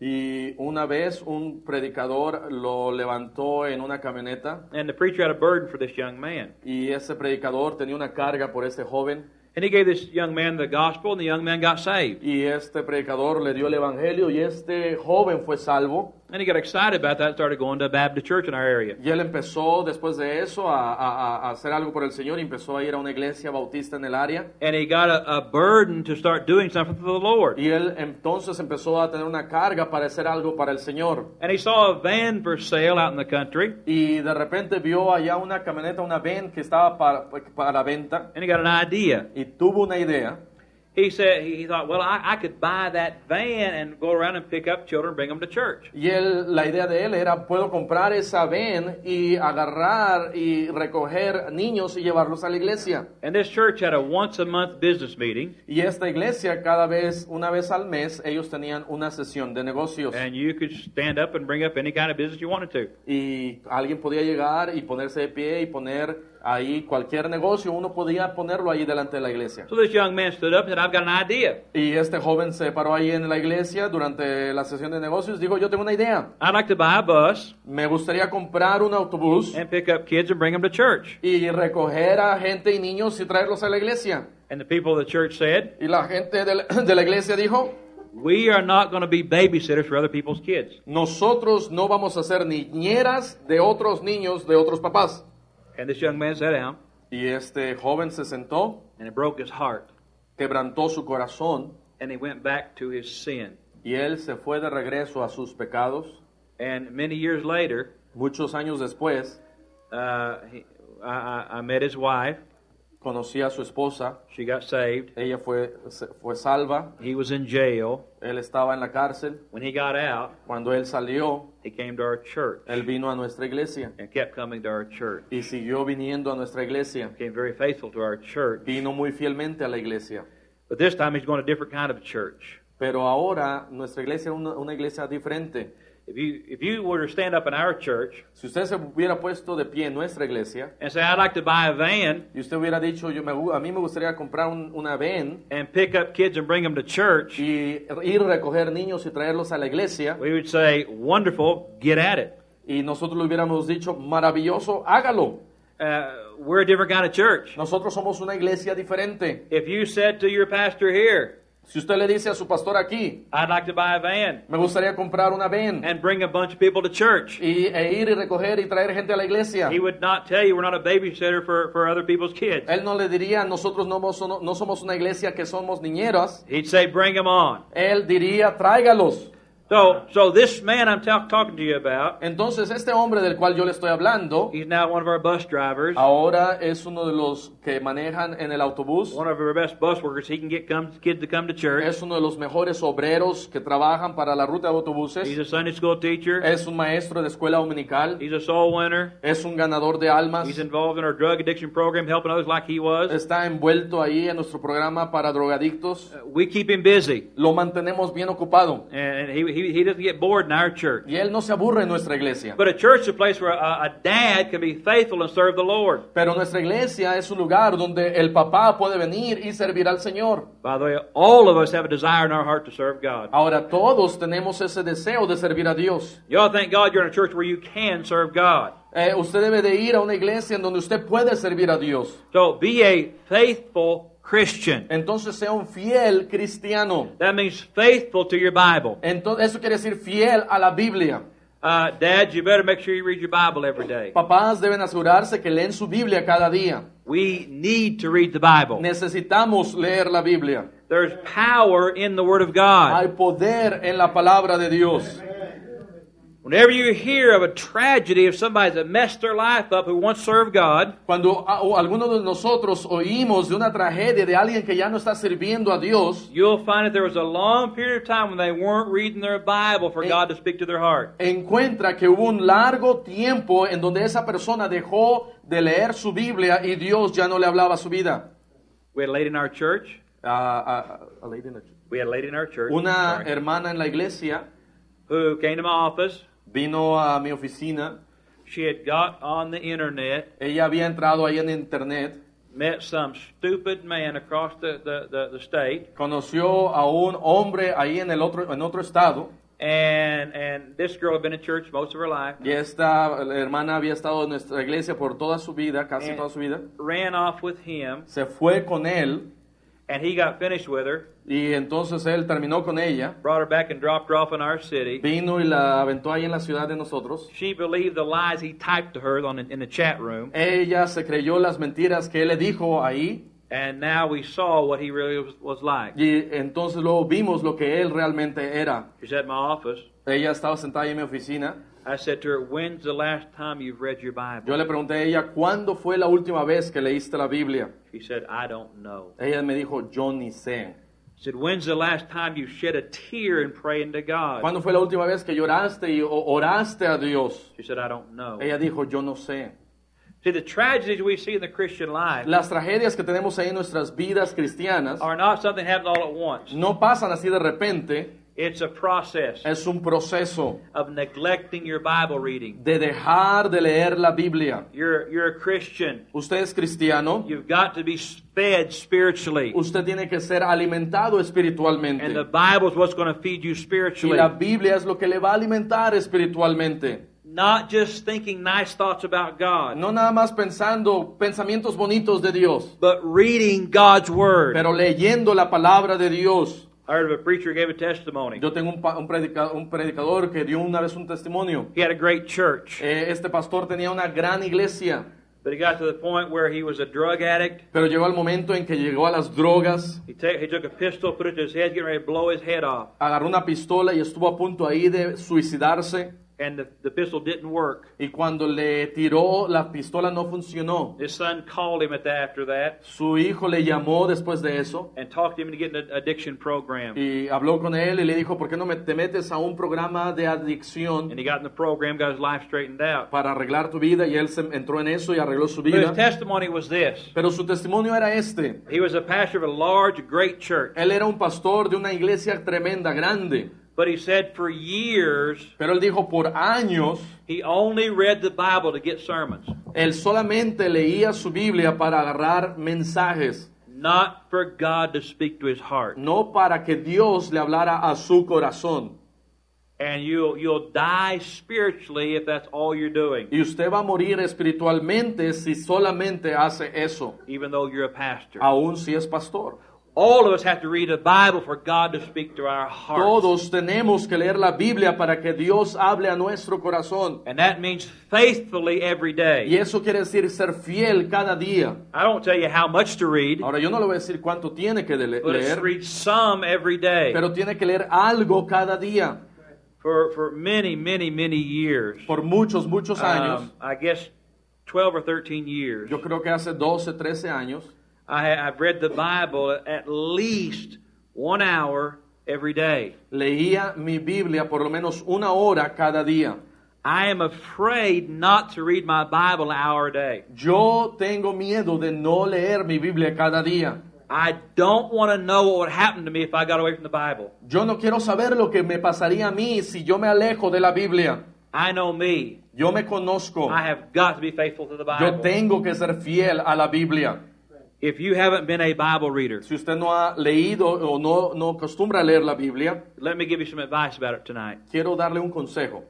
Y una vez un predicador lo levantó en una camioneta And the preacher had a burden for this young man. y ese predicador tenía una carga por este joven And he gave this young man the gospel and the young man got saved. y este predicador le dio el evangelio y este joven fue salvo. And he got excited about that and started going to a Baptist church in our area. Y él empezó después de eso a hacer algo por el Señor y empezó a ir a una iglesia bautista en el área. And he got a burden to start doing something for the Lord. Y él entonces empezó a tener una carga para hacer algo para el Señor. And he saw a van for sale out in the country. Y de repente vio allá una camioneta, una van que estaba para venta. And he got an idea. Y tuvo una idea. he said he thought, well, I could buy that van and go around and pick up children and bring them to church. Y la idea de él era, puedo comprar esa van y agarrar y recoger niños y llevarlos a la iglesia. And this church had a once a month business meeting. Y esta iglesia una vez al mes, ellos tenían una sesión de negocios. And you could stand up and bring up any kind of business you wanted to. Y alguien podía llegar y ponerse de pie y poner ahí cualquier negocio, uno podía ponerlo ahí delante de la iglesia. So this young man stood up and said, I've got an idea. Y este joven se paró ahí en la iglesia durante la sesión de negocios y dijo, yo tengo una idea. I'd like to buy a bus Me gustaría comprar un autobús and pick up kids and bring them to church. y recoger a gente y niños y traerlos a la iglesia. And the people of the church said, Y la gente de la iglesia dijo, we are not going to be babysitters for other people's kids. nosotros no vamos a ser niñeras de otros niños de otros papás. And this young man sat down, Y este joven se sentó, and it broke his heart. quebrantó su corazón And he went back to his sin. y él se fue de regreso a sus pecados. And many years later, Muchos años después, I met his wife. conocí a su esposa, She got saved. ella fue salva, He was in jail. él estaba en la cárcel. When he got out, Cuando él salió, he came to our church él vino a nuestra iglesia and kept coming to our church. y siguió viniendo a nuestra iglesia. Became very faithful to our church. Vino muy fielmente a la iglesia. But this time he's going to a different kind of church. Pero ahora nuestra iglesia es una iglesia diferente. If you were to stand up in our church Si usted se hubiera puesto de pie en nuestra iglesia and say, I'd like to buy a van y usted hubiera dicho, a mí me gustaría comprar una van and pick up kids and bring them to church, y ir a recoger niños y traerlos a la iglesia, we would say, wonderful, get at it. y nosotros le hubiéramos dicho, maravilloso, hágalo. We're a different kind of church. Nosotros somos una iglesia diferente. If you said to your pastor here, Si usted le dice a su pastor aquí, I'd like to buy a van me gustaría comprar una van and bring a bunch of people to church, e ir y recoger y traer gente a la iglesia, he would not tell you we're not a babysitter for other people's kids. él no le diría, nosotros no somos una iglesia que somos niñeras. He'd say, bring them on. Él diría, tráigalos. So this man I'm talking to you about, Entonces este hombre del cual yo le estoy hablando, he's now one of our bus drivers, ahora es uno de los que manejan en el autobús, one of our best bus workers. He can get kids to come to church. es uno de los mejores obreros que trabajan para la ruta de He's autobuses, a Sunday school teacher. es un maestro de escuela dominical, He's a soul winner. es un ganador de almas, He's involved in our drug addiction program, helping others like he was. está envuelto ahí en nuestro programa para drogadictos. We keep him busy, Lo mantenemos bien ocupado and he doesn't get bored in our church. y él no se aburre en nuestra iglesia. But a church is a place where a dad can be faithful and serve the Lord. Pero nuestra iglesia es un lugar donde el papá puede venir y servir al Señor. By the way, all of us have a desire in our heart to serve God. Ahora todos tenemos ese deseo de servir a Dios. You all thank God you're in a church where you can serve God. Usted debe de ir a una iglesia en donde usted puede servir a Dios. So be a faithful Christian. Entonces sea un fiel cristiano. That means faithful to your Bible. Entonces, eso quiere decir fiel a la Biblia. Dads, you better make sure you read your Bible every day. Papás deben asegurarse que leen su Biblia cada día. We need to read the Bible. Necesitamos leer la Biblia. There's power in the Word of God. Hay poder en la palabra de Dios. Whenever you hear of a tragedy of somebody that messed their life up who once served God, Cuando algunos de nosotros oímos de una tragedia de alguien que ya no está sirviendo a Dios, you'll find that there was a long period of time when they weren't reading their Bible for God to speak to their heart. encuentra que hubo un largo tiempo en donde esa persona dejó de leer su Biblia y Dios ya no le hablaba a su vida. We had a lady in our church. Una Sorry, hermana en la iglesia who came to my office. vino a mi oficina. She had got on the internet, Ella había entrado ahí en internet, met some stupid man across the state, conoció a un hombre ahí en otro estado, and this girl had been in church most of her life. y esta hermana había estado en nuestra iglesia por toda su vida, casi toda su vida. Ran off with him, Se fue con él and he got finished with her, y entonces él terminó con ella. brought her back and dropped her off in our city. Vino y la aventó ahí en la ciudad de nosotros. She believed the lies he typed to her in the chat room, Ella se creyó las mentiras que él le dijo ahí. and now we saw what he really was like. Y entonces luego vimos lo que él realmente era. She's at my office. Ella estaba sentada ahí en mi oficina. I said to her, when's the last time you've read your Bible? Yo le pregunté a ella, ¿cuándo fue la última vez que leíste la Biblia? She said, I don't know. Ella me dijo, yo ni sé. I said, when's the last time you shed a tear in praying to God? ¿Cuándo fue la última vez que lloraste y oraste a Dios? She said, I don't know. Ella dijo, yo no sé. See, the tragedies we see in the Christian life Las tragedias que tenemos ahí en nuestras vidas cristianas are not something that happens all at once. no pasan así de repente, It's a process es un proceso of neglecting your Bible reading. de dejar de leer la Biblia. You're a Christian. Usted es cristiano, You've got to be fed spiritually. usted tiene que ser alimentado espiritualmente. And the Bible is what's going to feed you Y spiritually. la Biblia es lo que le va a alimentar espiritualmente. Not just thinking nice thoughts about God, No nada más pensando pensamientos bonitos de Dios, but reading God's Word. pero leyendo la palabra de Dios. I heard of a preacher who gave a testimony. Yo tengo un predicador que dio una vez un testimonio. He had a great church, Este pastor tenía una gran iglesia, but he got to the point where he was a drug addict. pero llegó al momento en que llegó a las drogas, He took a pistol, put it to his head, getting ready to blow his head off. agarró una pistola y estuvo a punto ahí de suicidarse. And the pistol didn't work. Y cuando le tiró, la pistola no funcionó. His son called him after that Su hijo le llamó después de eso and talked him into getting an addiction program. y habló con él y le dijo, ¿por qué no te metes a un programa de adicción And he got in the program, got his life straightened out. para arreglar tu vida? Y él entró en eso y arregló su But his vida. testimony was this. Pero su testimonio era este. He was a pastor of a large, great church. Él era un pastor de una iglesia tremenda, grande. But he said for years, Pero él dijo, por años, he only read the Bible to get sermons, él solamente leía su Biblia para agarrar mensajes, not for God to speak to his heart. no para que Dios le hablara a su corazón. And you'll die spiritually if that's all you're doing, Y usted va a morir espiritualmente si solamente hace eso, even though you're a pastor. aun si es pastor. All of us have to read the Bible for God to speak to our hearts. Todos tenemos que leer la Biblia para que Dios hable a nuestro corazón. And that means faithfully every Y day. eso quiere decir ser fiel cada día. I don't tell you how much to read, Ahora, yo no le voy a decir cuánto tiene que but it's to leer, read some every day pero tiene que leer algo cada día. for many, many, many years. Por muchos, muchos años. I guess 12 or 13 years. Yo creo que hace 12, 13 años. I've read the Bible at least 1 hour every day. Leía mi Biblia por lo menos una hora cada día. I am afraid not to read my Bible an hour a day. Yo tengo miedo de no leer mi Biblia cada día. I don't want to know what would happen to me if I got away from the Bible. Yo no quiero saber lo que me pasaría a mí si yo me alejo de la Biblia. I know me. Yo me conozco. I have got to be faithful to the Yo Bible. tengo que ser fiel a la Biblia. If you haven't been a Bible reader, Si usted no ha leído o no acostumbra a leer la Biblia, let me give you some advice about it tonight. quiero darle un consejo.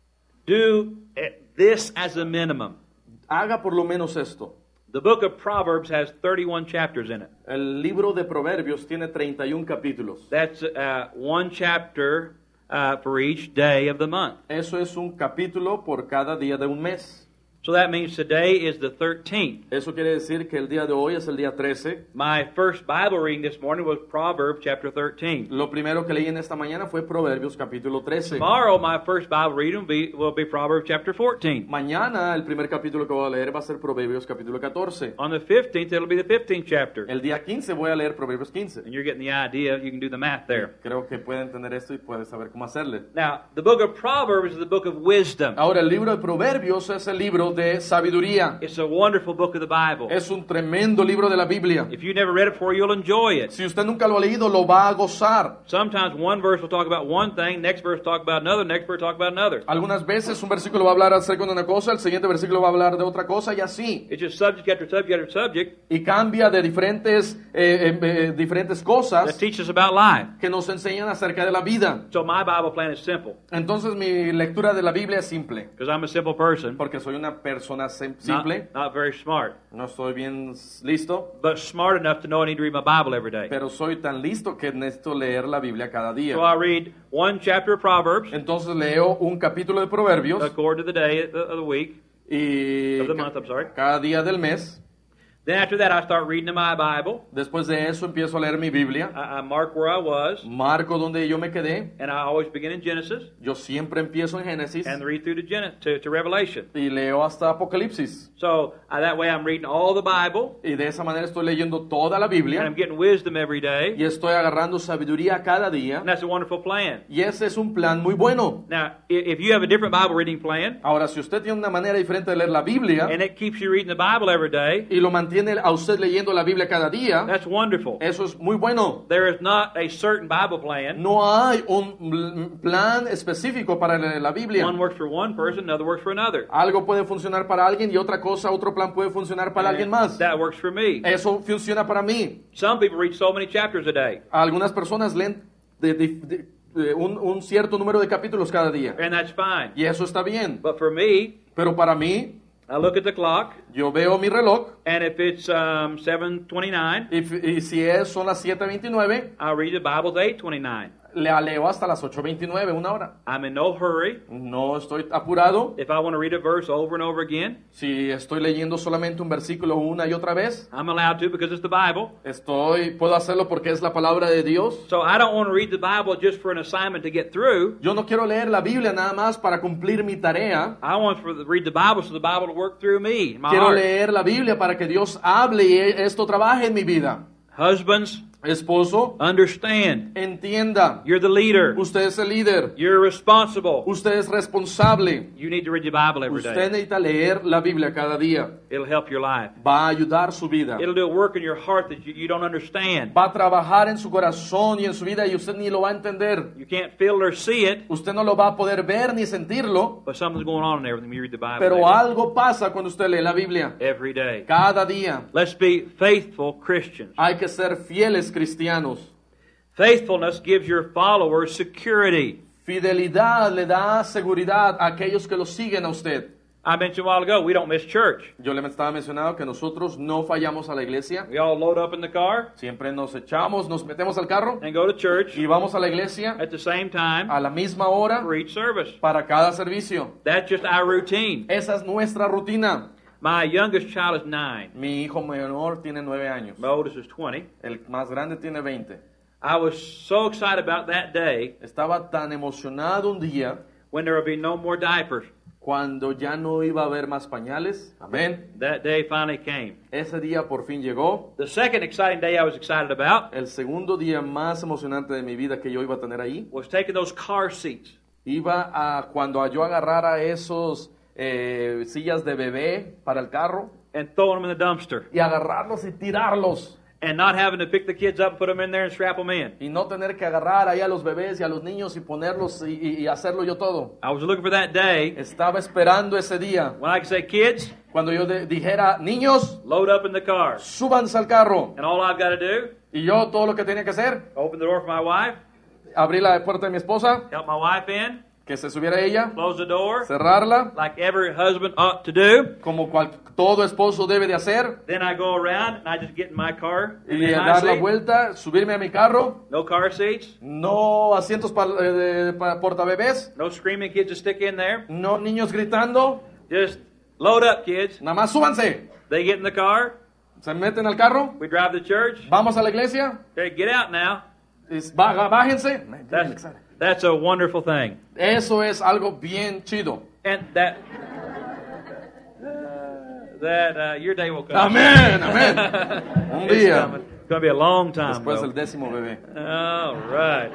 Do this as a minimum. Haga por lo menos esto. The book of Proverbs has 31 chapters in it. El libro de Proverbios tiene 31 capítulos. That's one chapter for each day of the month. Eso es un capítulo por cada día de un mes. So that means today is the 13th. Eso quiere decir que el día de hoy es el día 13. My first Bible reading this morning was Proverbs chapter 13. Lo primero que leí en esta mañana fue Proverbios capítulo 13. Tomorrow, my first Bible reading will be Proverbs chapter 14. Mañana el primer capítulo que voy a leer va a ser Proverbios capítulo 14. On the 15th, it'll be the 15th chapter. El día 15 voy a leer Proverbios 15. And you're getting the idea. You can do the math there. Creo que puede entender esto y puede saber cómo hacerle. Now, the book of Proverbs is the book of wisdom. Ahora, el libro de Proverbios es el libro de sabiduría. It's a wonderful book of the Bible. Es un tremendo libro de la Biblia. If you never read it before, you'll enjoy it. Si usted nunca lo ha leído, lo va a gozar. Sometimes one verse will talk about one thing, next verse talk about another, next verse talk about another. Algunas veces un versículo va a hablar acerca de una cosa, el siguiente versículo va a hablar de otra cosa y así. It's just subject after subject after subject Y cambia de diferentes that cosas teaches about life. que nos enseñan acerca de la vida. So my Bible plan is simple Entonces mi lectura de la Biblia es simple, because I'm a simple person, porque soy una persona simple, not very smart, no estoy bien listo, but smart enough to know I need to read my Bible every day. pero soy tan listo que necesito leer la Biblia cada día. So I read one chapter of Proverbs Entonces leo un capítulo de Proverbios according to the day of the week, y of the month, I'm sorry. cada día del mes. Then after that, I start reading my Bible. Después de eso empiezo a leer mi Biblia. I mark where I was, Marco donde yo me quedé. and I always begin in Genesis Yo siempre empiezo en Génesis and read through to Revelation. y leo hasta Apocalipsis. So that way I'm reading all the Bible, Y de esa manera estoy leyendo toda la and Biblia I'm getting wisdom every day. y estoy agarrando sabiduría cada día. And that's a wonderful plan. Y ese es un plan muy bueno. Now, if you have a different Bible reading plan, Ahora, si usted tiene una manera diferente de leer la Biblia and it keeps you reading the Bible every day, y lo mantiene a usted leyendo la Biblia cada día, that's wonderful. eso es muy bueno. There is not a certain Bible plan. No hay un plan específico para leer la Biblia. One works for one person, another works for another. Algo puede funcionar para alguien y otra cosa, otro plan puede funcionar para alguien más. That works for me. Eso funciona para mí. Some people read so many chapters a day, Algunas personas leen un cierto número de capítulos cada día. and that's fine. Y eso está bien. But for me, Pero para mí, I look at the clock, yo veo mi reloj and if it's 7:29, y si son las 7:29, I'll read the Bible at 8:29. la leo hasta las 8:29, una hora. I'm in no hurry. No estoy apurado. If I want to read a verse over and over again, Si estoy leyendo solamente un versículo una y otra vez, I'm allowed to because it's the Bible. puedo hacerlo porque es la palabra de Dios. So I don't want to read the Bible just for an assignment to get through. Yo no quiero leer la Biblia nada más para cumplir mi tarea. I want to read the Bible so the Bible will work through me, my Quiero heart. leer la Biblia para que Dios hable y esto trabaje en mi vida. Husbands, Esposo, understand. entienda. You're the leader. Usted es el líder. You're responsible. Usted es responsable. You need to read your Bible every Usted day. necesita leer la Biblia cada día. It'll help your life. Va a ayudar su vida. It'll do a work in your heart that you don't understand. Va a trabajar en su corazón y en su vida y usted ni lo va a entender. You can't feel it or see it, Usted no lo va a poder ver ni sentirlo, but something's going on in there when you read the Bible pero algo pasa cuando usted lee la Biblia. every day. Cada día Let's be faithful Christians. hay que ser fieles cristianos. Faithfulness gives your followers security. Fidelidad le da seguridad a aquellos que lo siguen a usted. I mentioned a while ago, we don't miss church. Yo le estaba mencionando que nosotros no fallamos a la iglesia. We all load up in the car Siempre nos echamos, nos metemos al carro and go to church y vamos a la iglesia at the same time a la misma hora for each service. para cada servicio. That's just our routine. Esa es nuestra rutina. My youngest child is 9. Mi hijo menor tiene 9 años. My oldest is 20. El más grande tiene 20. I was so excited about that day Estaba tan emocionado un día when there would be no more diapers. cuando ya no iba a haber más pañales. Amén. That day finally came. Ese día por fin llegó. The second exciting day I was excited about El segundo día más emocionante de mi vida que yo iba a tener ahí, was taking those car seats iba a cuando yo agarrara esos sillas de bebé para el carro and throwing them in the dumpster y agarrarlos y tirarlos. and not having to pick the kids up and put them in there and strap them in. Y no tener que agarrar ahí a los bebés y a los niños y ponerlos y hacerlo yo todo. I was looking for that day Estaba esperando ese día. when I could say, kids, Cuando yo dijera, niños, load up in the car. súbanse al carro. And all I've got to do, Y yo todo lo que tenía que hacer, open the door for my wife, abrir la puerta de mi esposa, help my wife in, que se subiera ella, close the door, cerrarla, like every husband ought to do. como todo esposo debe de hacer, Then I go around and I just get in my car, y in my dar la seat. vuelta, subirme a mi carro, No car seats, no asientos para portabebés, no screaming kids to stick in there. no niños gritando, Just load up, kids. nada más súbanse. They get in the car, Se meten al carro, we drive to church. vamos a la iglesia, Okay, get out now. bájense. That's a wonderful thing. Eso es algo bien chido. And that your day will come. Amén, amén. Un It's día, coming. It's going to be a long time. después del though. 10º bebé. All right.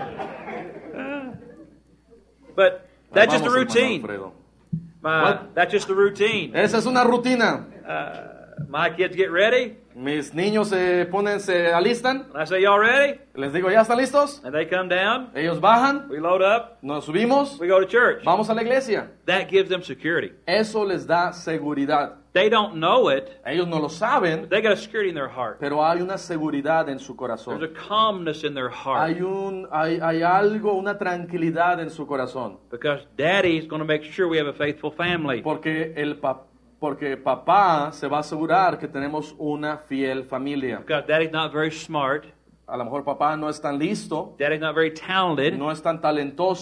But that's just a Vamos, hermano routine. Alfredo. That's just the routine. Esa es una rutina. My kids get ready, Mis niños se alistan. and I say, y'all ready? Les digo, ¿ya están listos? And they come down, Ellos bajan, we load up, nos subimos, we go to church. vamos a la iglesia. That gives them security. Eso les da seguridad. They don't know it, Ellos no lo saben, they got a security in their heart. pero hay una seguridad en su There's corazón. a calmness in their heart. Hay algo, una tranquilidad en su corazón. Because daddy's going to make sure we have a faithful family. Porque papá se va a asegurar que tenemos una fiel familia. Because daddy's not very smart, A lo mejor papá no es tan listo, daddy's not very talented, no es tan talentoso,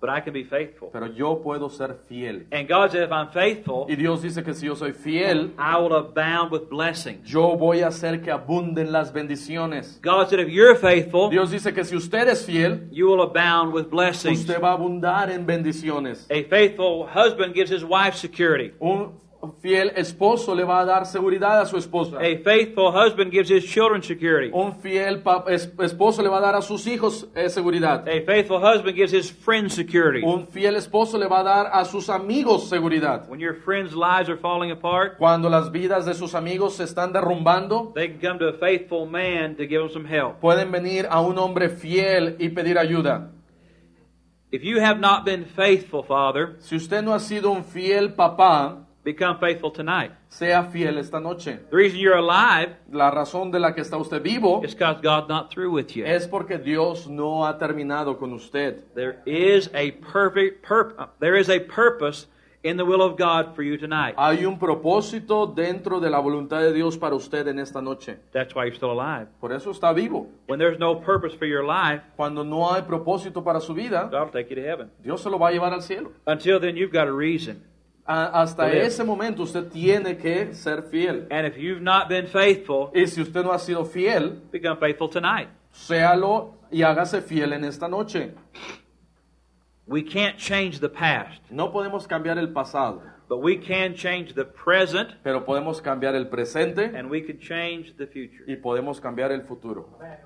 but I can be faithful. pero yo puedo ser fiel. And God said, if I'm faithful, Y Dios dice que si yo soy fiel, I will abound with blessings. yo voy a hacer que abunden las bendiciones. God said, if you're faithful, Dios dice que si usted es fiel, you will abound with blessings. usted va a abundar en bendiciones. A faithful husband gives his wife security. Un fiel esposo le va a dar seguridad a su esposa. A faithful husband gives his children security. Un fiel esposo le va a dar a sus hijos seguridad. A faithful husband gives his friends security. Un fiel esposo le va a dar a sus amigos seguridad. When your friends' lives are falling apart, Cuando las vidas de sus amigos se están derrumbando, they can come to a faithful man to give them some help. pueden venir a un hombre fiel y pedir ayuda. If you have not been faithful, Father, Si usted no ha sido un fiel papá, become faithful tonight. sea fiel esta noche. The reason you're alive La razón de la que está usted vivo is because God's not through with you. es porque Dios no ha terminado con usted. There is a purpose in the will of God for you tonight. Hay un propósito dentro de la voluntad de Dios para usted en esta noche. That's why you're still alive. Por eso está vivo. When there's no purpose for your life, Cuando no hay propósito para su vida, God will take you to heaven. Dios se lo va a llevar al cielo. Until then, you've got a reason. Hasta Live. ese momento usted tiene que ser fiel. And if you've not been faithful, Y si usted no ha sido fiel, become faithful tonight. séalo y hágase fiel en esta noche. We can't change the past, No podemos cambiar el pasado, but we can change the present, pero podemos cambiar el presente and we can change the future. y podemos cambiar el futuro.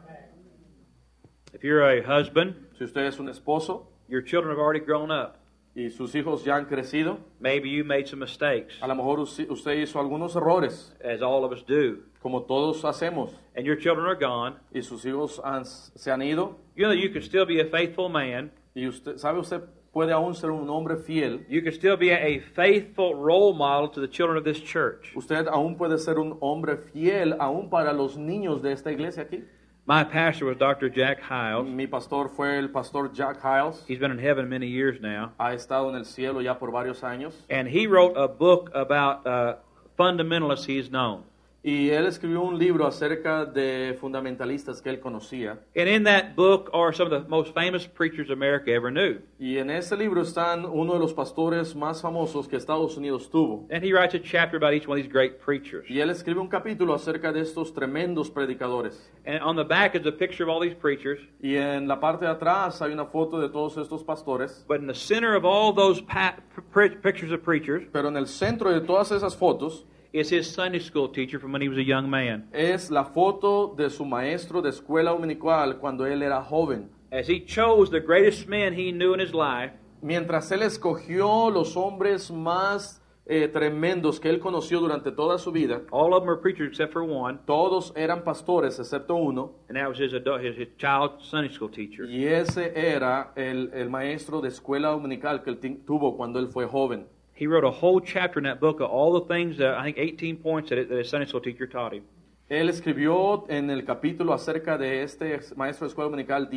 If you're a husband, Si usted es un esposo your children have already grown up. y sus hijos ya han crecido, Maybe you made some mistakes, a lo mejor usted hizo algunos errores, as all of us do, como todos hacemos, and your children are gone. y sus hijos se han ido, You know that you can still be a faithful man. y usted puede aún ser un hombre fiel. You can still be a faithful role model to the children of this church. Usted aún puede ser un hombre fiel aún para los niños de esta iglesia aquí. My pastor was Dr. Jack Hiles. Mi pastor fue el pastor Jack Hiles. He's been in heaven many years now. Ha estado en el cielo ya por varios años. And he wrote a book about fundamentalists he's known. Y él escribió un libro acerca de fundamentalistas que él conocía. And in that book are some of the most famous preachers America ever knew. Y en ese libro están uno de los pastores más famosos que Estados Unidos tuvo. And he writes a chapter about each one of these great preachers. Y él escribe un capítulo acerca de estos tremendos predicadores. And on the back is a picture of all these preachers. Y en la parte de atrás hay una foto de todos estos pastores. But in the center of all those pictures of preachers Pero en el centro de todas esas fotos is his Sunday school teacher from when he was a young man. es la foto de su maestro de escuela dominical cuando él era joven. As he chose the greatest men he knew in his life, Mientras él escogió los hombres más tremendos que él conoció durante toda su vida, all of them were preachers except for one, todos eran pastores excepto uno, and that was his child Sunday school teacher. y ese era el maestro de escuela dominical que él tuvo cuando él fue joven. He wrote a whole chapter in that book of all the things, I think 18 points that his Sunday school teacher taught him. Él escribió en el capítulo acerca de este maestro de escuela dominical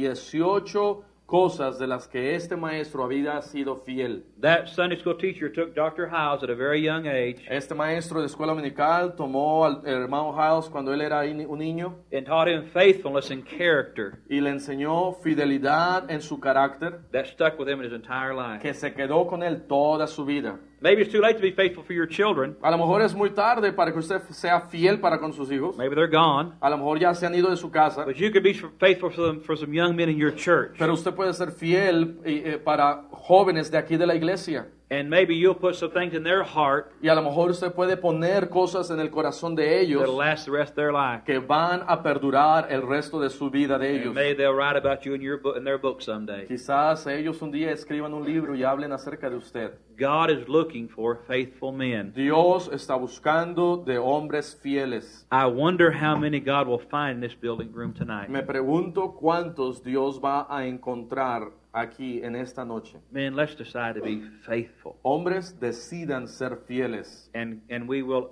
18 cosas de las que este maestro había sido fiel. That Sunday school teacher took Dr. Hiles at a very young age Este maestro de escuela dominical tomó al hermano Hiles cuando él era un niño and taught him faithfulness and character y le enseñó fidelidad en su carácter that stuck with him in his entire life. que se quedó con él toda su vida. Maybe it's too late to be faithful for your children. A lo mejor es muy tarde para que usted sea fiel para con sus hijos. Maybe they're gone. A lo mejor ya se han ido de su casa. But you could be faithful for some young men in your church. Pero usted puede ser fiel para jóvenes de aquí de la iglesia. And maybe you'll put some things in their heart Y a lo mejor usted puede poner cosas en el corazón de ellos that'll last the rest of their life. que van a perdurar el resto de su vida de ellos. And maybe they'll write about you in their book someday. Quizás ellos un día escriban un libro y hablen acerca de usted. God is looking for faithful men. Dios está buscando de hombres fieles. I wonder how many God will find in this building room tonight. Me pregunto cuántos Dios va a encontrar aquí en esta noche. Men, let's decide to be faithful. Hombres decidan ser fieles And we will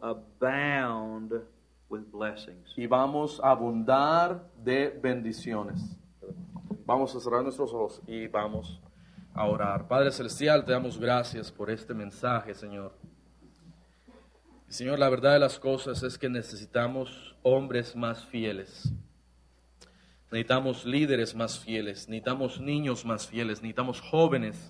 abound with blessings. y vamos a abundar de bendiciones. Vamos a cerrar nuestros ojos y vamos a orar. Padre Celestial, te damos gracias por este mensaje, Señor. Señor, la verdad de las cosas es que necesitamos hombres más fieles. Necesitamos líderes más fieles, necesitamos niños más fieles, necesitamos jóvenes,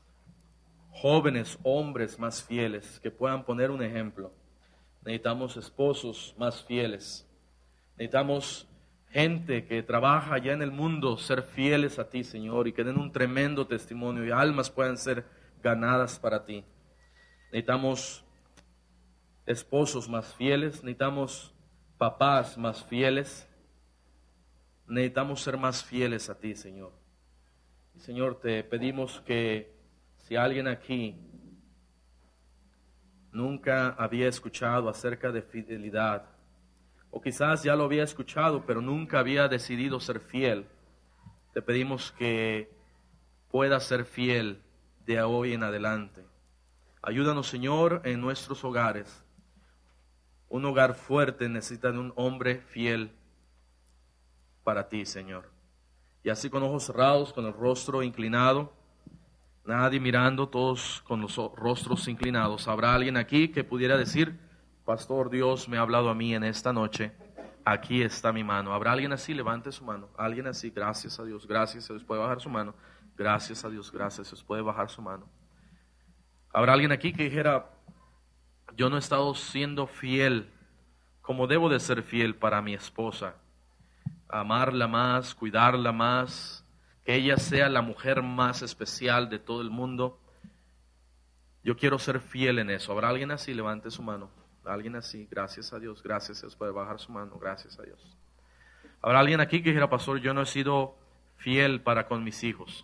hombres más fieles que puedan poner un ejemplo. Necesitamos esposos más fieles. Necesitamos gente que trabaja allá en el mundo ser fieles a ti, Señor, y que den un tremendo testimonio y almas puedan ser ganadas para ti. Necesitamos esposos más fieles, necesitamos papás más fieles. Necesitamos ser más fieles a ti, Señor. Y Señor, te pedimos que si alguien aquí nunca había escuchado acerca de fidelidad, o quizás ya lo había escuchado, pero nunca había decidido ser fiel, te pedimos que pueda ser fiel de hoy en adelante. Ayúdanos, Señor, en nuestros hogares. Un hogar fuerte necesita de un hombre fiel para ti, Señor. Y así con ojos cerrados, con el rostro inclinado, nadie mirando, todos con los rostros inclinados. ¿Habrá alguien aquí que pudiera decir, Pastor, Dios me ha hablado a mí en esta noche, aquí está mi mano? ¿Habrá alguien así? Levante su mano. Alguien así, gracias a Dios, puede bajar su mano. Gracias a Dios, puede bajar su mano. ¿Habrá alguien aquí que dijera, yo no he estado siendo fiel como debo de ser fiel para mi esposa? Amarla más, cuidarla más, que ella sea la mujer más especial de todo el mundo. Yo quiero ser fiel en eso. ¿Habrá alguien así? Levante su mano. Alguien así, gracias a Dios, puede bajar su mano, gracias a Dios. ¿Habrá alguien aquí que dijera, Pastor, yo no he sido fiel para con mis hijos?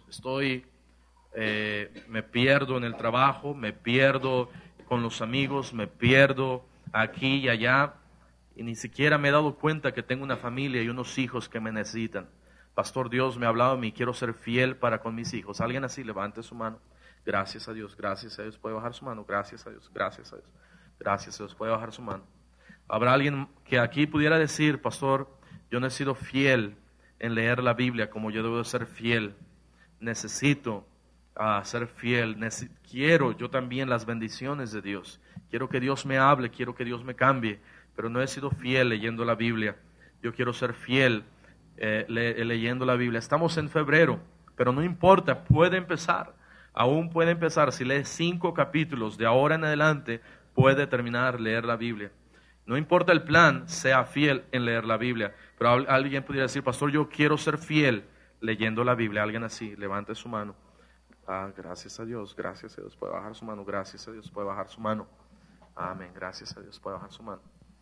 Me pierdo en el trabajo, me pierdo con los amigos, me pierdo aquí y allá, y ni siquiera me he dado cuenta que tengo una familia y unos hijos que me necesitan. Pastor, Dios me ha hablado a mí, quiero ser fiel para con mis hijos. Alguien así, levante su mano. Gracias a Dios, puede bajar su mano. Gracias a Dios, puede bajar su mano. ¿Habrá alguien que aquí pudiera decir, Pastor, yo no he sido fiel en leer la Biblia como yo debo de ser fiel? Necesito ser fiel. Quiero yo también las bendiciones de Dios. Quiero que Dios me hable, quiero que Dios me cambie, pero no he sido fiel leyendo la Biblia. Yo quiero ser fiel leyendo la Biblia. Estamos en febrero, pero no importa, puede empezar. Aún puede empezar. Si lee 5 capítulos de ahora en adelante, puede terminar leer la Biblia. No importa el plan, sea fiel en leer la Biblia. Pero alguien pudiera decir, Pastor, yo quiero ser fiel leyendo la Biblia. Alguien así, levante su mano. Gracias a Dios, puede bajar su mano. Gracias a Dios, puede bajar su mano. Amén, gracias a Dios, puede bajar su mano.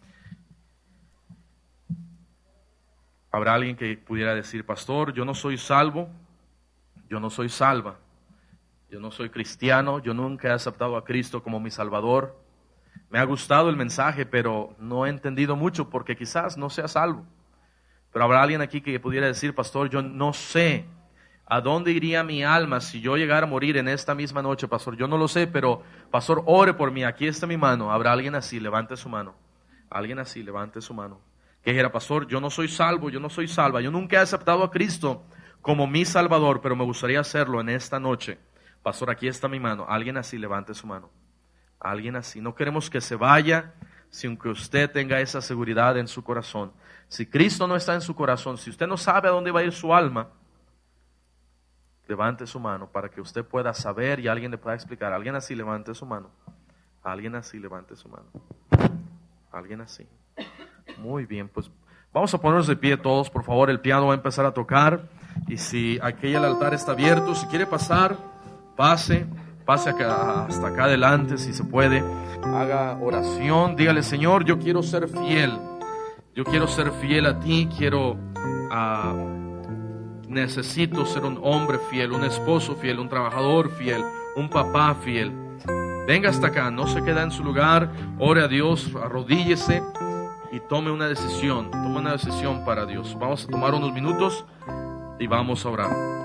Habrá alguien que pudiera decir, Pastor, yo no soy salvo, yo no soy salva, yo no soy cristiano, yo nunca he aceptado a Cristo como mi Salvador. Me ha gustado el mensaje, pero no he entendido mucho porque quizás no sea salvo. Pero habrá alguien aquí que pudiera decir, Pastor, yo no sé a dónde iría mi alma si yo llegara a morir en esta misma noche, Pastor. Yo no lo sé, pero Pastor, ore por mí, aquí está mi mano. Habrá alguien así, levante su mano. Alguien así, levante su mano. Que dijera, Pastor, yo no soy salvo, yo no soy salva, yo nunca he aceptado a Cristo como mi Salvador, pero me gustaría hacerlo en esta noche. Pastor, aquí está mi mano. Alguien así, levante su mano. Alguien así. No queremos que se vaya sin que usted tenga esa seguridad en su corazón. Si Cristo no está en su corazón, si usted no sabe a dónde va a ir su alma, levante su mano para que usted pueda saber y alguien le pueda explicar. Alguien así, levante su mano. Alguien así, levante su mano. Alguien así. Muy bien, pues vamos a ponernos de pie todos, por favor. El piano va a empezar a tocar. Y si aquí el altar está abierto, si quiere pasar, pase acá, hasta acá adelante, si se puede. Haga oración, dígale, Señor, yo quiero ser fiel. Yo quiero ser fiel a ti, necesito ser un hombre fiel, un esposo fiel, un trabajador fiel, un papá fiel. Venga hasta acá, no se queda en su lugar, ore a Dios, arrodíllese y tome una decisión para Dios. Vamos a tomar unos minutos y vamos a orar.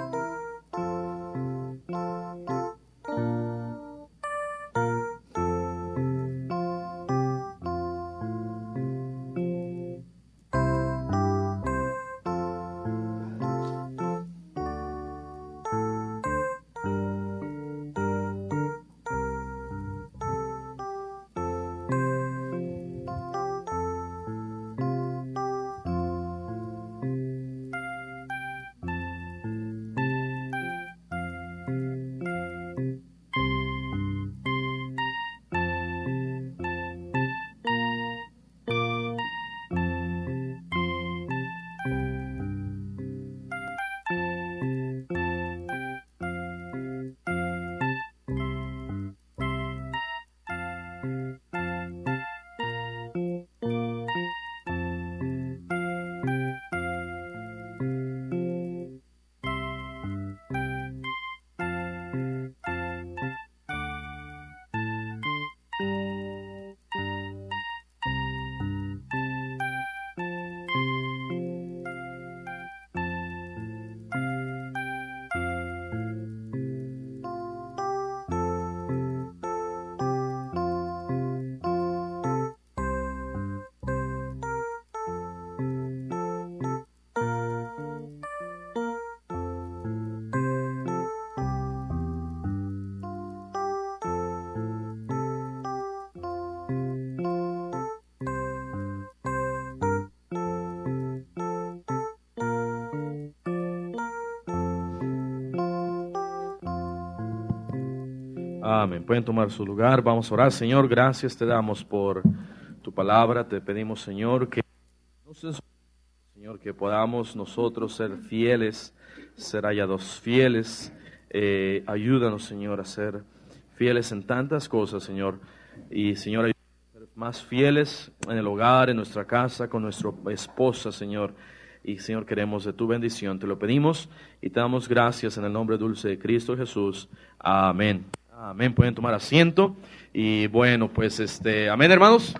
Amén. Pueden tomar su lugar. Vamos a orar. Señor, gracias te damos por tu palabra. Te pedimos, Señor, Señor, que podamos nosotros ser fieles, ser hallados fieles. Ayúdanos, Señor, a ser fieles en tantas cosas, Señor. Y, Señor, ayúdanos a ser más fieles en el hogar, en nuestra casa, con nuestra esposa, Señor. Y, Señor, queremos de tu bendición. Te lo pedimos y te damos gracias en el nombre dulce de Cristo Jesús. Amén. Amén. Pueden tomar asiento. Y bueno, pues amén, hermanos.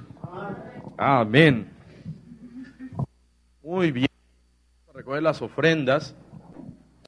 Amén. Muy bien. Recoger las ofrendas.